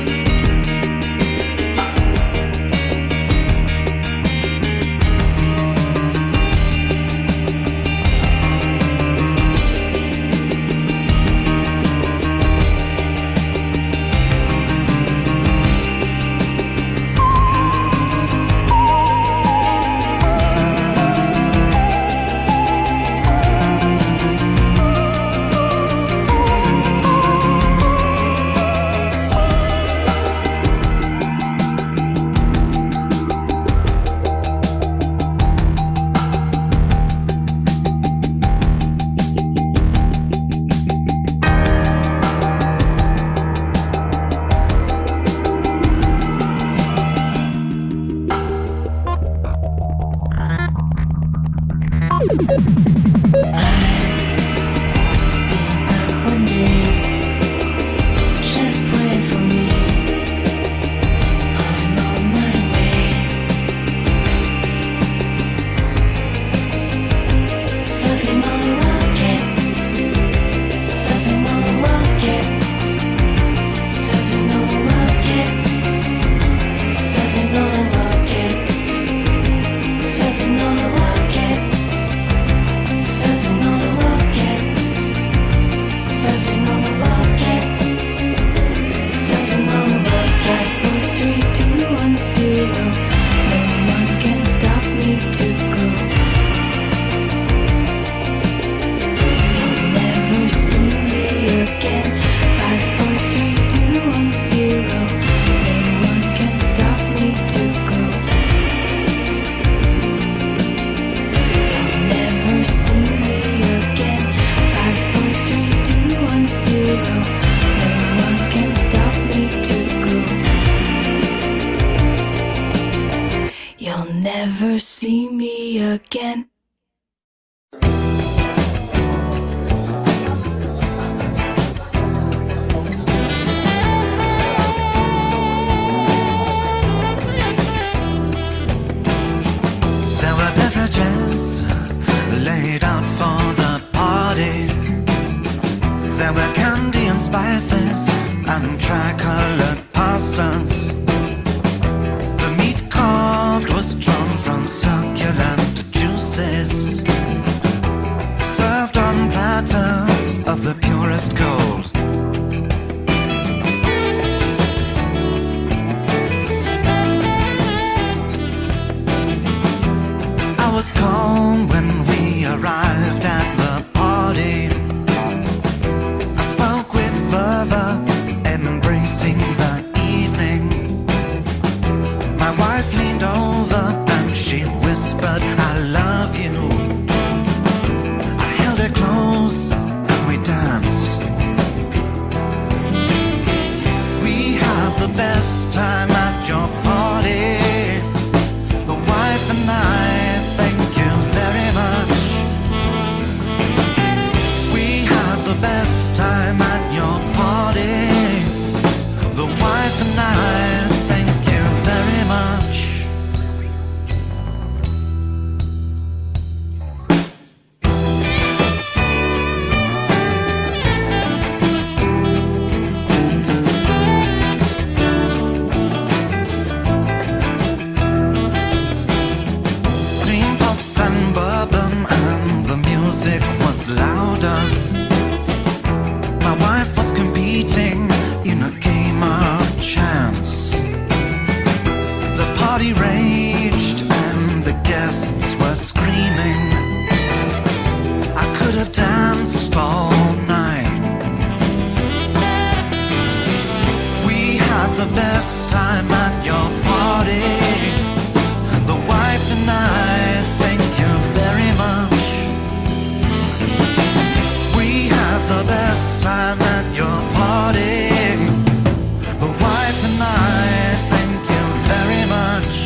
One day, just pray for me. I'm on my way. Surfing on a rocket, surfing on a rocket, surfing on a rocket, surfing on a rocket, surfing on a rocket, never see me again. There were beverages laid out for the party. There were candy and spices and tricolored pastas. The meat carved was drawn from succulent juices, served on platters of the purest gold. I was calm when we arrived at the party. I spoke with fervor, embracing the evening. My wife leaned over and she whispered, I love you. I held her close and we danced. We had the best time at your party. The wife and I, thank you very much. We had the best time at your party. The wife and I, thank you very much. Cream puffs and bourbon and the music was louder. My wife was competing in a game of chance. The party raged and the guests were screaming. I could have danced all night. We had the best time at your party. The wife and I, thank you very much. We had the best time at your party. The wife and I, thank you very much.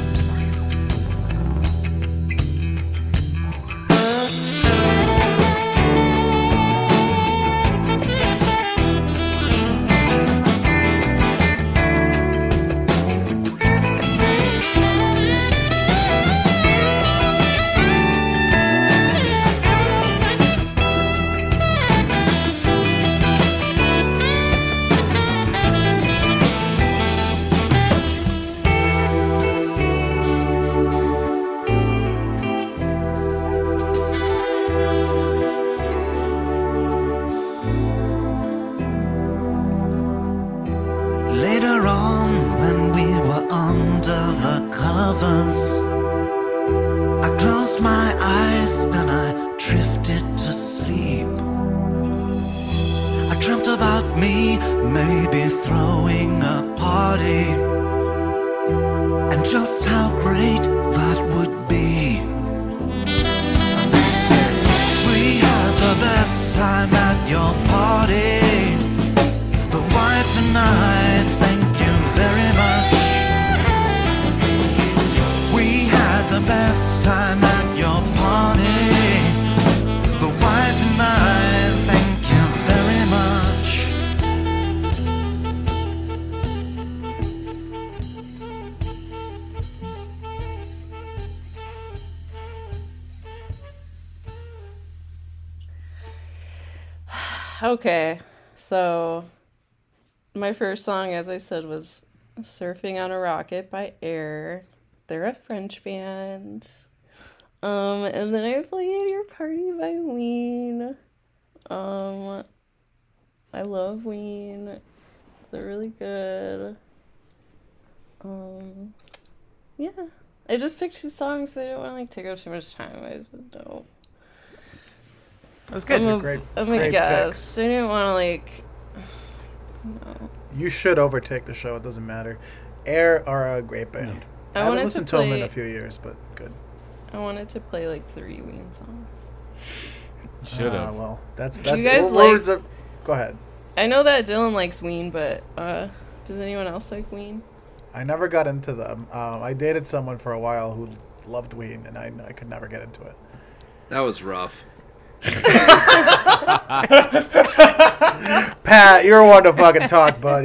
Later on, when we were under the covers, I closed my eyes, then I drifted to sleep. I dreamt about me, maybe throwing a party, and just how great that would be. And they said, we had the best time at your party. The wife and I, thank you very much. We had the best time at your party. The wife and I, thank you very much. Okay, so my first song, as I said, was Surfing on a Rocket by Air. They're a French band. Um, and then I played Your Party by Ween. Um, I love Ween. They're really good. Um, yeah. I just picked two songs, so I don't want to like take up too much time. I just don't. That was good. I'm a, Great- I'm a great guest. I didn't want to like. No. You should overtake the show. It doesn't matter. Air are a great band. I I haven't wanted listened to to them in play- a few years, but good. I wanted to play like three Ween songs. Should Ah, have. well, that's Do that's. you guys what like- words are- Go ahead. I know that Dylan likes Ween, but uh, does anyone else like Ween? I never got into them. Um, I dated someone for a while who loved Ween, and I, I could never get into it. That was rough. Pat, you're one to fucking talk, buddy.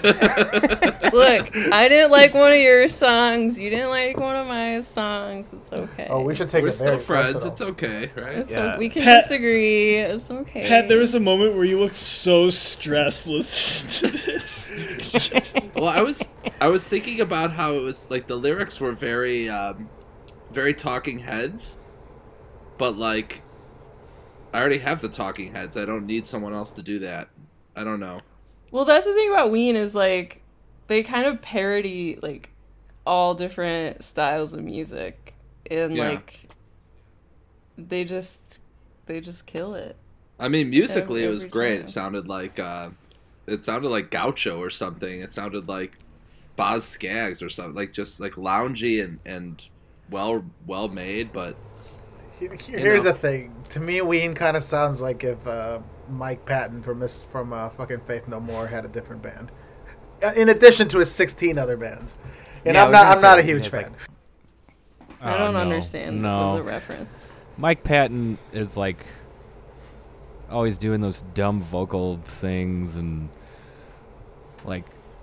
Look, I didn't like one of your songs. You didn't like one of my songs. It's okay. Oh, we should take We're it still very friends. personal. It's okay, right? It's Yeah. o- we can Pat- disagree. It's okay. Pat, there was a moment where you looked so stressed listening to this. Well, I was I was thinking about how it was like the lyrics were very um, very Talking Heads, but like I already have the Talking Heads. I don't need someone else to do that. I don't know. Well, that's the thing about Ween is like they kind of parody like all different styles of music, and Yeah. like they just they just kill it. I mean, musically Every- it was every great. time. It sounded like uh, it sounded like Gaucho or something. It sounded like Boz Scaggs or something. Like just like loungy and and well well made, but. Here- Here's know. the thing. To me, Ween kind of sounds like if uh, Mike Patton from Miss from uh, fucking Faith No More had a different band, Uh, in addition to his sixteen other bands. And Yeah, I I'm was not. gonna I'm not a say, huge it's fan. like- I Oh, don't no. understand No. the reference. Mike Patton is like always doing those dumb vocal things and like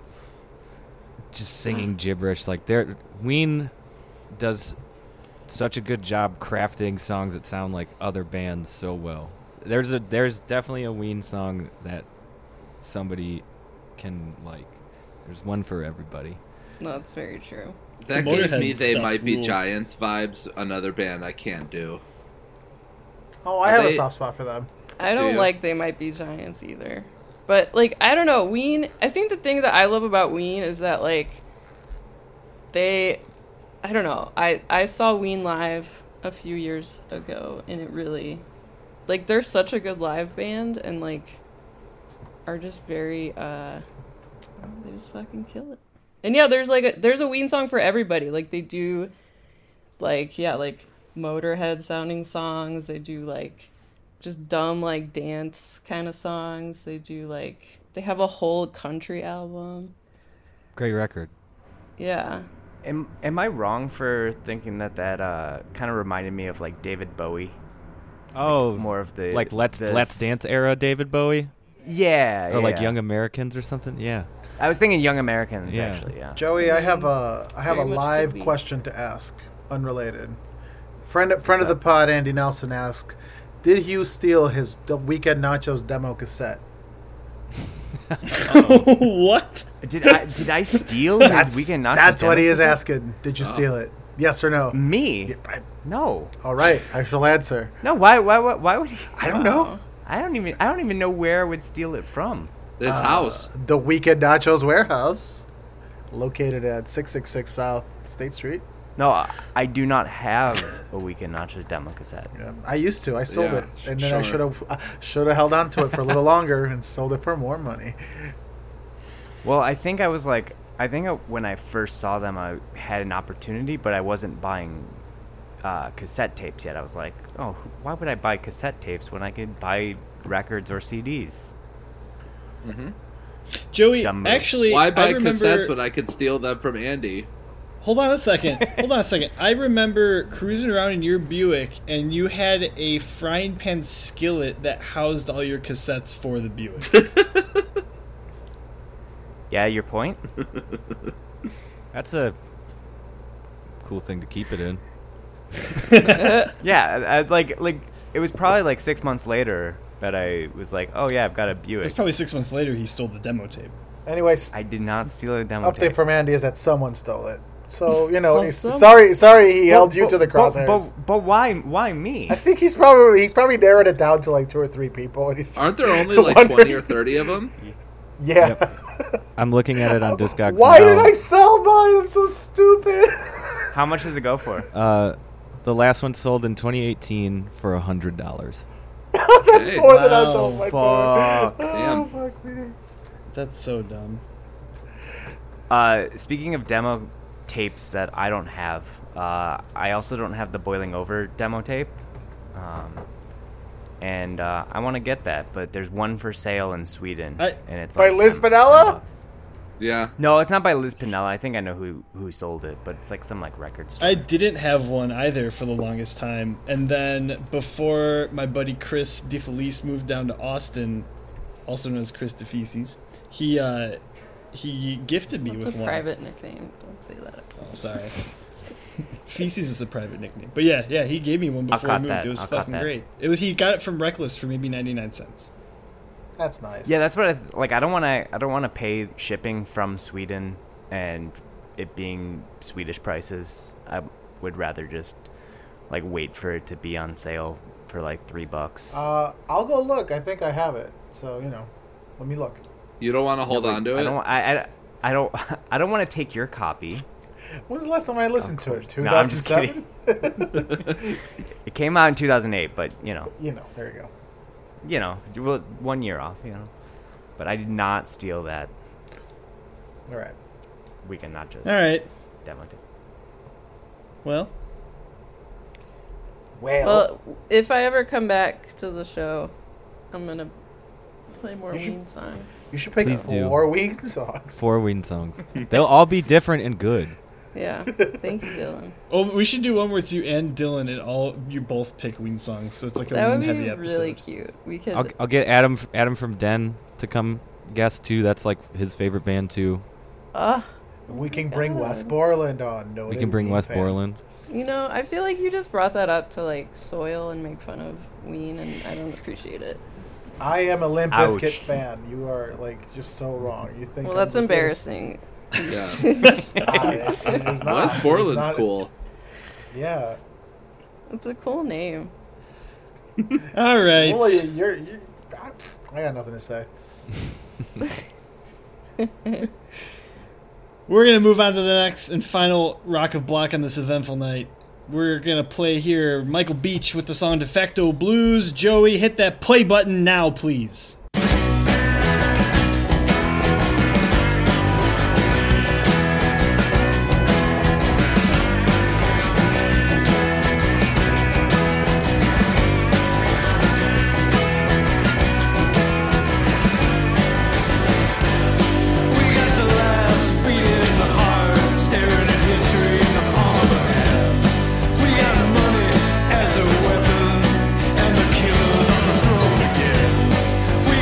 just singing gibberish. Like there, Ween does such a good job crafting songs that sound like other bands so well. There's a there's definitely a Ween song that somebody can like. There's one for everybody. No, it's very true. That The gave Motorhead me They stuff Might Be rules. Giants vibes, another band I can't do. Oh, I Are have they- a soft spot for them. I Do don't you? like They Might Be Giants either. But like I don't know, Ween, I think the thing that I love about Ween is that like they I don't know. I I saw Ween live a few years ago and it really like they're such a good live band and like are just very uh they just fucking kill it. And yeah, there's like a, there's a Ween song for everybody. Like they do like yeah, like Motorhead sounding songs. They do like just dumb like dance kind of songs. They do like they have a whole country album. Great record. Yeah. Am am I wrong for thinking that that uh, kind of reminded me of like David Bowie? Oh, More of the like Let's the Let's s- Dance era David Bowie, Yeah, or like yeah. Young Americans or something. Yeah. I was thinking Young Americans Yeah. actually. Yeah. Joey, I have a I have a Very much could live be. question to ask, unrelated. Friend friend of the pod, Andy Nelson asked, "Did Hugh steal his The Weekend Nachos demo cassette?" What? Did I did I steal his Weekend Nachos? That's what demo he is cassette? asking. Did you steal it? Yes or no? Me? Yeah, I- No. All right, I shall answer. No. Why? Why? Why, why would he? I don't know. I don't even. I don't even know where I would steal it from. This house. The Weekend Nachos warehouse, located at six six six South State Street. No, I, I do not have a Weekend Nachos demo cassette. Yeah, I used to. I sold Yeah, it, and then I sure. should have uh, should have held on to it for a little longer and sold it for more money. Well, I think I was like, I think I, when I first saw them, I had an opportunity, but I wasn't buying uh, cassette tapes yet. I was like, oh, why would I buy cassette tapes when I could buy records or C Ds? Joey, Dumb move. actually, Why buy I remember, cassettes when I could steal them from Andy? Hold on a second. Hold on a second. I remember cruising around in your Buick, and you had a frying pan skillet that housed all your cassettes for the Buick. Yeah, your point? That's a cool thing to keep it in. Yeah, I, I- like like it was probably like six months later that I was like, oh yeah, I've got a Buick. It's probably six months later he stole the demo tape. Anyways, I did not steal a demo update tape. from Andy is that someone stole it. So you know, Well, he's- some- sorry, sorry, he held you But- to the but- crosshairs. But, but why why me? I think he's probably he's probably narrowed it down to like two or three people, and he's Aren't there only like wondering- twenty or thirty of them? yeah. I'm looking at it on Discogs Why now. did I sell mine? I'm so stupid. How much does it go for? Uh, the last one sold in twenty eighteen for a hundred dollars. That's Hey. more than I Wow. sold my Fuck. phone. Damn. Oh, fuck me. That's so dumb. Uh, speaking of demo tapes that I don't have, uh, I also don't have the Boiling Over demo tape. Um, and uh, I want to get that, but there's one for sale in Sweden. I- and it's By like Liz ten- Minnella? ten bucks. Yeah. No, it's not by Liz Pinella. I think I know who who sold it, but it's like some like record store. I didn't have one either for the longest time, and then before my buddy Chris DeFelice moved down to Austin, also known as Chris DeFeces, he uh, he gifted me That's with a one. private nickname. Don't say that. Oh, sorry. Feces is a private nickname, but yeah, yeah, he gave me one I'll before I cut moved. that. It was I'll cut fucking that. great. It was he got it from Reckless for maybe ninety-nine cents. That's nice. Yeah, that's what I like. I don't want to. I don't want to pay shipping from Sweden and it being Swedish prices. I would rather just like wait for it to be on sale for like three bucks. Uh, I'll go look. I think I have it. So you know, let me look. You don't want to hold No, on to I it? don't. I, I, I don't. I don't want to take your copy. When's the last time I listened to it? No, I'm just two thousand seven. It came out in two thousand eight, but you know, You know, there you go. you know, well, one year off, you know. But I did not steal that All right. Weekend Nachos. All right. Definitely did. Well, Well, Well, if I ever come back to the show, I'm gonna play more You should- Ween songs. you should pick Please do. four Ween songs. Four Ween songs. They'll all be different and good. Yeah. Thank you, Dylan. oh, we should do one where it's you and Dylan, and all you both pick Ween songs, so it's like a That would Ween heavy be episode. really cute. We could. I'll, I'll get Adam Adam from Den to come guest too. That's like his favorite band too. Ugh. We can bring God. Wes Borland on. No, We can bring Wes Borland. You know, I feel like you just brought that up to like soil and make fun of Ween, and I don't appreciate it. I am a Limp Ouch. Bizkit fan. You are like just so wrong. You think? Well, I'm that's the- embarrassing. I- it is not. Wes It is Borland's not- cool. Yeah. It's a cool name. All right. Well, you're, you're, I got nothing to say. We're going to move on to the next and final Rock of Block on this eventful night. We're going to play here Michael Beach with the song De Facto Blues. Joey, hit that play button now, please. We got the last beat in the heart, staring at history in the palm of our hand. We got money as a weapon, and the killers on the throne again. We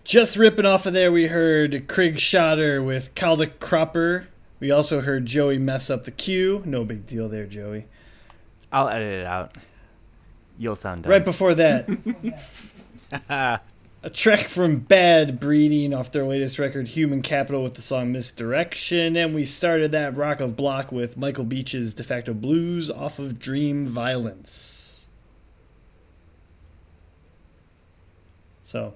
Just ripping off of there, we heard Craig Schotter with Caldic Cropper. We also heard Joey mess up the cue. No big deal there, Joey. I'll edit it out. You'll sound dumb. Right before that, a track from Bad Breeding off their latest record, Human Capital, with the song Misdirection. And we started that Rock of Block with Michael Beach's De Facto Blues off of Dream Violence. So...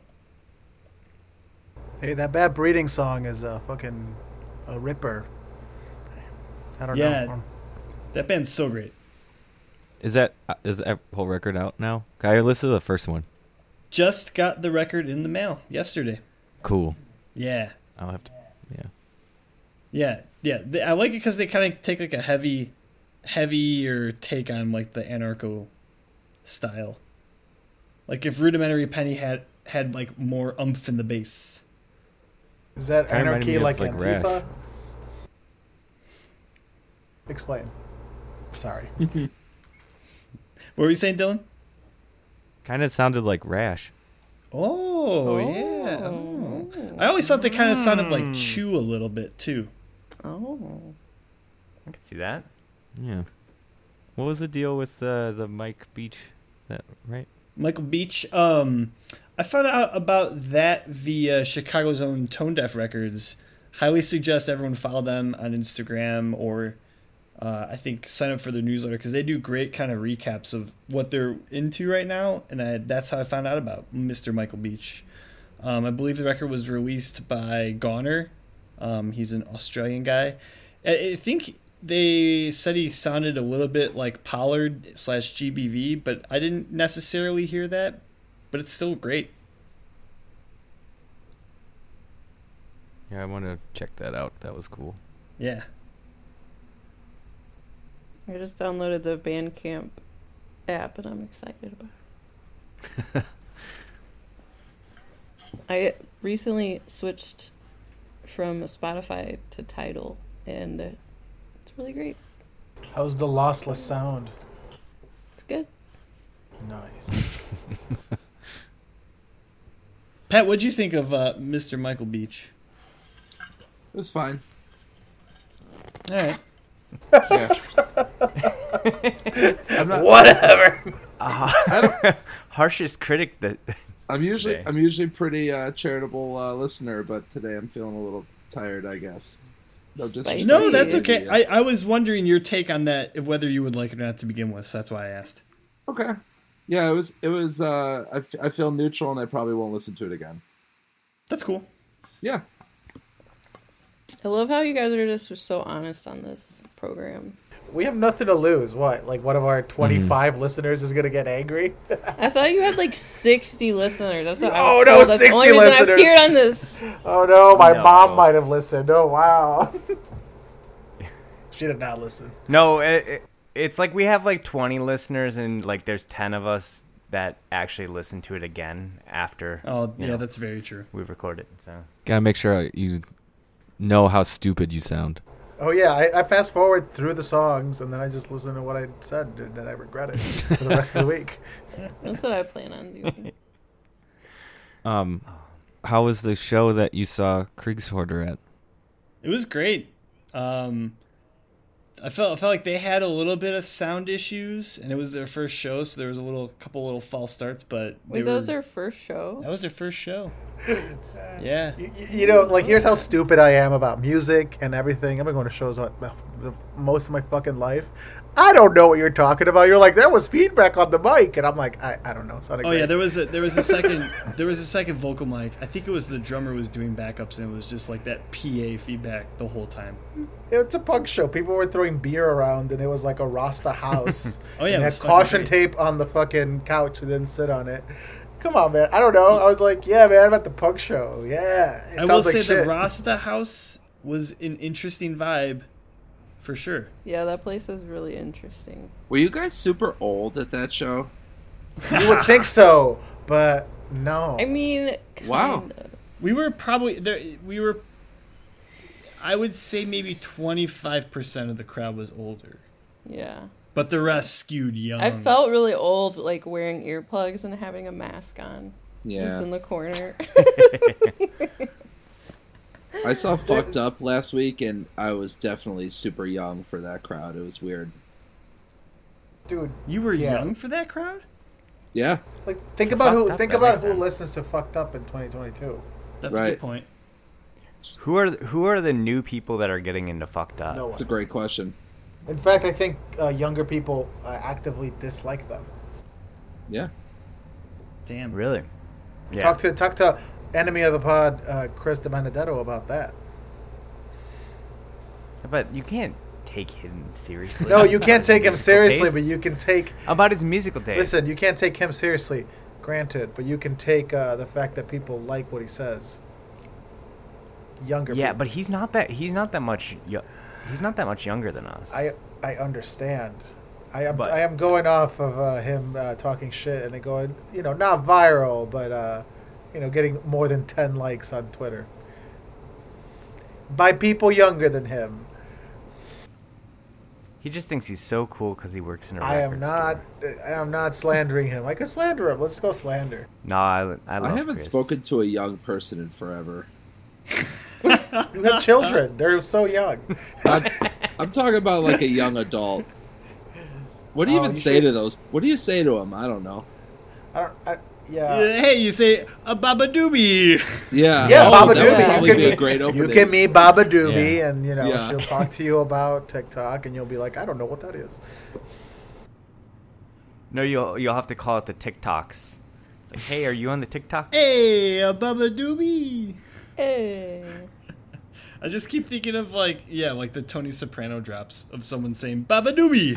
Hey, that Bad Breeding song is a fucking a ripper. I don't Yeah. know. That band's so great. Is that uh, is that whole record out now? I listened to the first one. Just got the record in the mail yesterday. Cool. Yeah. I'll have to. Yeah. Yeah. Yeah. They, I like it because they kind of take like a heavy, heavier take on like the anarcho style. Like if Rudimentary Penny had had like more umph in the bass. Is that Kinda reminded me anarchy of, like, like, Antifa? Rash. Explain. Sorry. What were you saying, Dylan? Kind of sounded like Rash. Oh, yeah. Oh. I always thought they kind of sounded like Chew a little bit too. Oh. I can see that. Yeah. What was the deal with uh, the Mike Beach? That right? Michael Beach. Um, I found out about that via Chicago's own Tone Deaf Records. Highly suggest everyone follow them on Instagram or uh, I think sign up for their newsletter because they do great kind of recaps of what they're into right now. And I, that's how I found out about Mister Michael Beach. Um, I believe the record was released by Goner. Um, he's an Australian guy. I, I think they said he sounded a little bit like Pollard slash G B V, but I didn't necessarily hear that. But it's still great. Yeah, I want to check that out. That was cool. Yeah. I just downloaded the Bandcamp app and I'm excited about it. I recently switched from Spotify to Tidal and it's really great. How's the lossless sound? It's good. Nice. Pat, what'd you think of uh, Mister Michael Beach? It was fine. All right. Yeah. I'm not, Whatever. Uh, harshest critic that. I'm usually today. I'm usually pretty uh, charitable uh, listener, but today I'm feeling a little tired, I guess. No, disrespect No, to that's the okay. idea. I, I was wondering your take on that, if whether you would like it or not to begin with. So that's why I asked. Okay. Yeah, it was. It was. Uh, I, f- I feel neutral, and I probably won't listen to it again. That's cool. Yeah. I love how you guys are just so honest on this program. We have nothing to lose. What? Like one of our twenty-five listeners is gonna get angry? I thought you had like sixty listeners. That's what I Oh, was no, told. That's the sixty only reason I listeners. appeared on this. Oh no, my No. mom might have listened. Oh wow. She did not listen. No, it, it, it's like we have like twenty listeners and like there's ten of us that actually listen to it again after. Oh, you yeah, know, that's very true. we recorded. So Gotta make sure you know how stupid you sound. Oh yeah, I, I fast forward through the songs and then I just listen to what I said and then I regret it for the rest of the week. That's what I plan on doing. Um, how was the show that you saw Kriegshorder at? It was great. Um, I felt I felt like they had a little bit of sound issues, and it was their first show, so there was a little couple little false starts. But they Wait, that was were, their first show? that was their first show. Yeah. You, you know, like here's how stupid I am about music and everything. I've been going to shows like, the- most of my fucking life. I don't know what you're talking about. You're like, there was feedback on the mic, and I'm like, I, I don't know. It sounded Oh great. yeah, there was a there was a second there was a second vocal mic. I think it was the drummer was doing backups, and it was just like that P A feedback the whole time. It's a punk show. People were throwing beer around, and it was like a Rasta house. Oh, yeah, and it they was had fucking caution great. tape on the fucking couch and then sit on it. Come on, man. I don't know. I was like, yeah, man, I'm at the punk show. Yeah, it I will sounds like say shit. the Rasta House was an interesting vibe, for sure. Yeah, that place was really interesting. Were you guys super old at that show? You would think so, but no. I mean, Wow. kinda. We were probably there. We were. I would say maybe twenty-five percent of the crowd was older, Yeah. but the rest skewed young. I felt really old, like wearing earplugs and having a mask on. Yeah. Just in the corner. I saw Fucked Up last week, and I was definitely super young for that crowd. It was weird. Dude, You were Yeah. young for that crowd? Yeah. like think For about who Fucked Up, think that about makes who sense. listens to Fucked Up in twenty twenty-two. That's a Right. good point. Who are who are the new people that are getting into Fucked Up? No one. It's a great question. In fact, I think uh, younger people uh, actively dislike them. Yeah. Damn. Really? Yeah. Talk to talk to enemy of the pod, uh, Chris DiBenedetto, about that. But you can't take him seriously. No, you can't take him Musical seriously, tastes? but you can take. About his musical taste. Listen, you can't take him seriously, granted, but you can take uh, the fact that people like what he says. Younger. Yeah, people. but he's not that. He's not that much. Yo- he's not that much younger than us. I I understand. I am But- I am going off of uh, him uh, talking shit and it going, you know, not viral, but uh, you know, getting more than ten likes on Twitter by people younger than him. He just thinks he's so cool because he works in a I record am not. store. I am not slandering him. I could slander him. Let's go slander. No, I, I, I love haven't Chris. spoken to a young person in forever. You have children. They're so young. I'm, I'm talking about like a young adult. What do you Oh, even you say should- to those? What do you say to them? I don't know. I don't. I, yeah. Hey, you say a Baba Doobie. Yeah. Yeah, oh, Baba that would Doobie. probably You can be a meet, great you opening. can meet Baba Doobie, Yeah. and you know Yeah. she'll talk to you about TikTok, and you'll be like, I don't know what that is. No, you'll you'll have to call it the TikToks. It's like, hey, are you on the TikTok? Hey, a Baba Doobie. Hey. I just keep thinking of like, yeah, like the Tony Soprano drops of someone saying Baba Doobie.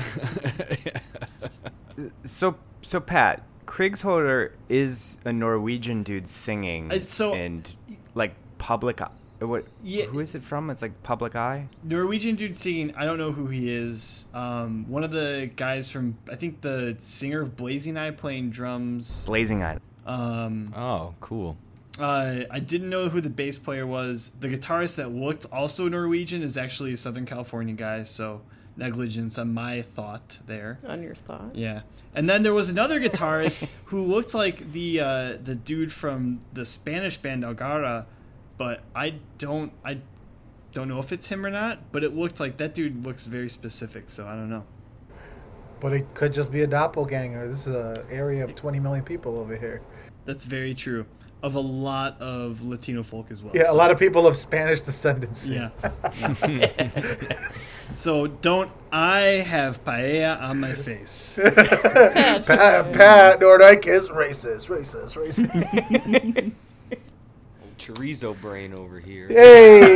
So so Pat, Kriegsholder is a Norwegian dude singing Uh, so- and like public. Eye- What? Yeah. Who is it from? It's like Public Eye. Norwegian dude singing. I don't know who he is. Um, one of the guys from, I think the singer of Blazing Eye playing drums. Blazing Eye. Um, Oh, cool. uh, I didn't know who the bass player was. The guitarist that looked also Norwegian is actually a Southern California guy. So negligence on my thought there. On your thought. Yeah, and then there was another guitarist who looked like the uh, the dude from the Spanish band Algarra, but I don't I don't know if it's him or not. But it looked like that dude looks very specific, so I don't know. But it could just be a doppelganger. This is an area of twenty million people over here. That's very true of a lot of Latino folk as well. Yeah, a so- lot of people of Spanish descendancy. Yeah. So don't I have paella on my face? Pat, Pat Nordike is racist, racist, racist. Chorizo brain over here. Hey!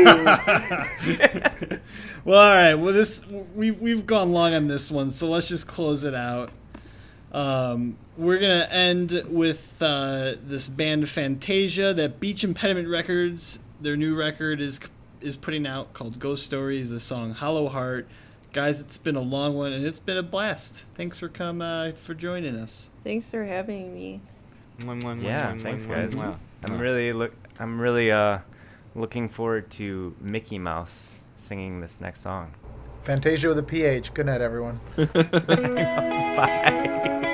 Well, all right. Well, this we've we've gone long on this one, so let's just close it out. Um, we're gonna end with uh, this band Fantasia that Beach Impediment Records. Their new record is is putting out called Ghost Stories. The song Hollow Heart. Guys, it's been a long one and it's been a blast. Thanks for come uh, for joining us. Thanks for having me. Yeah, thanks guys. I'm really look. I'm really uh looking forward to Mickey Mouse singing this next song. Fantasia with a P H. Good night, everyone. Bye.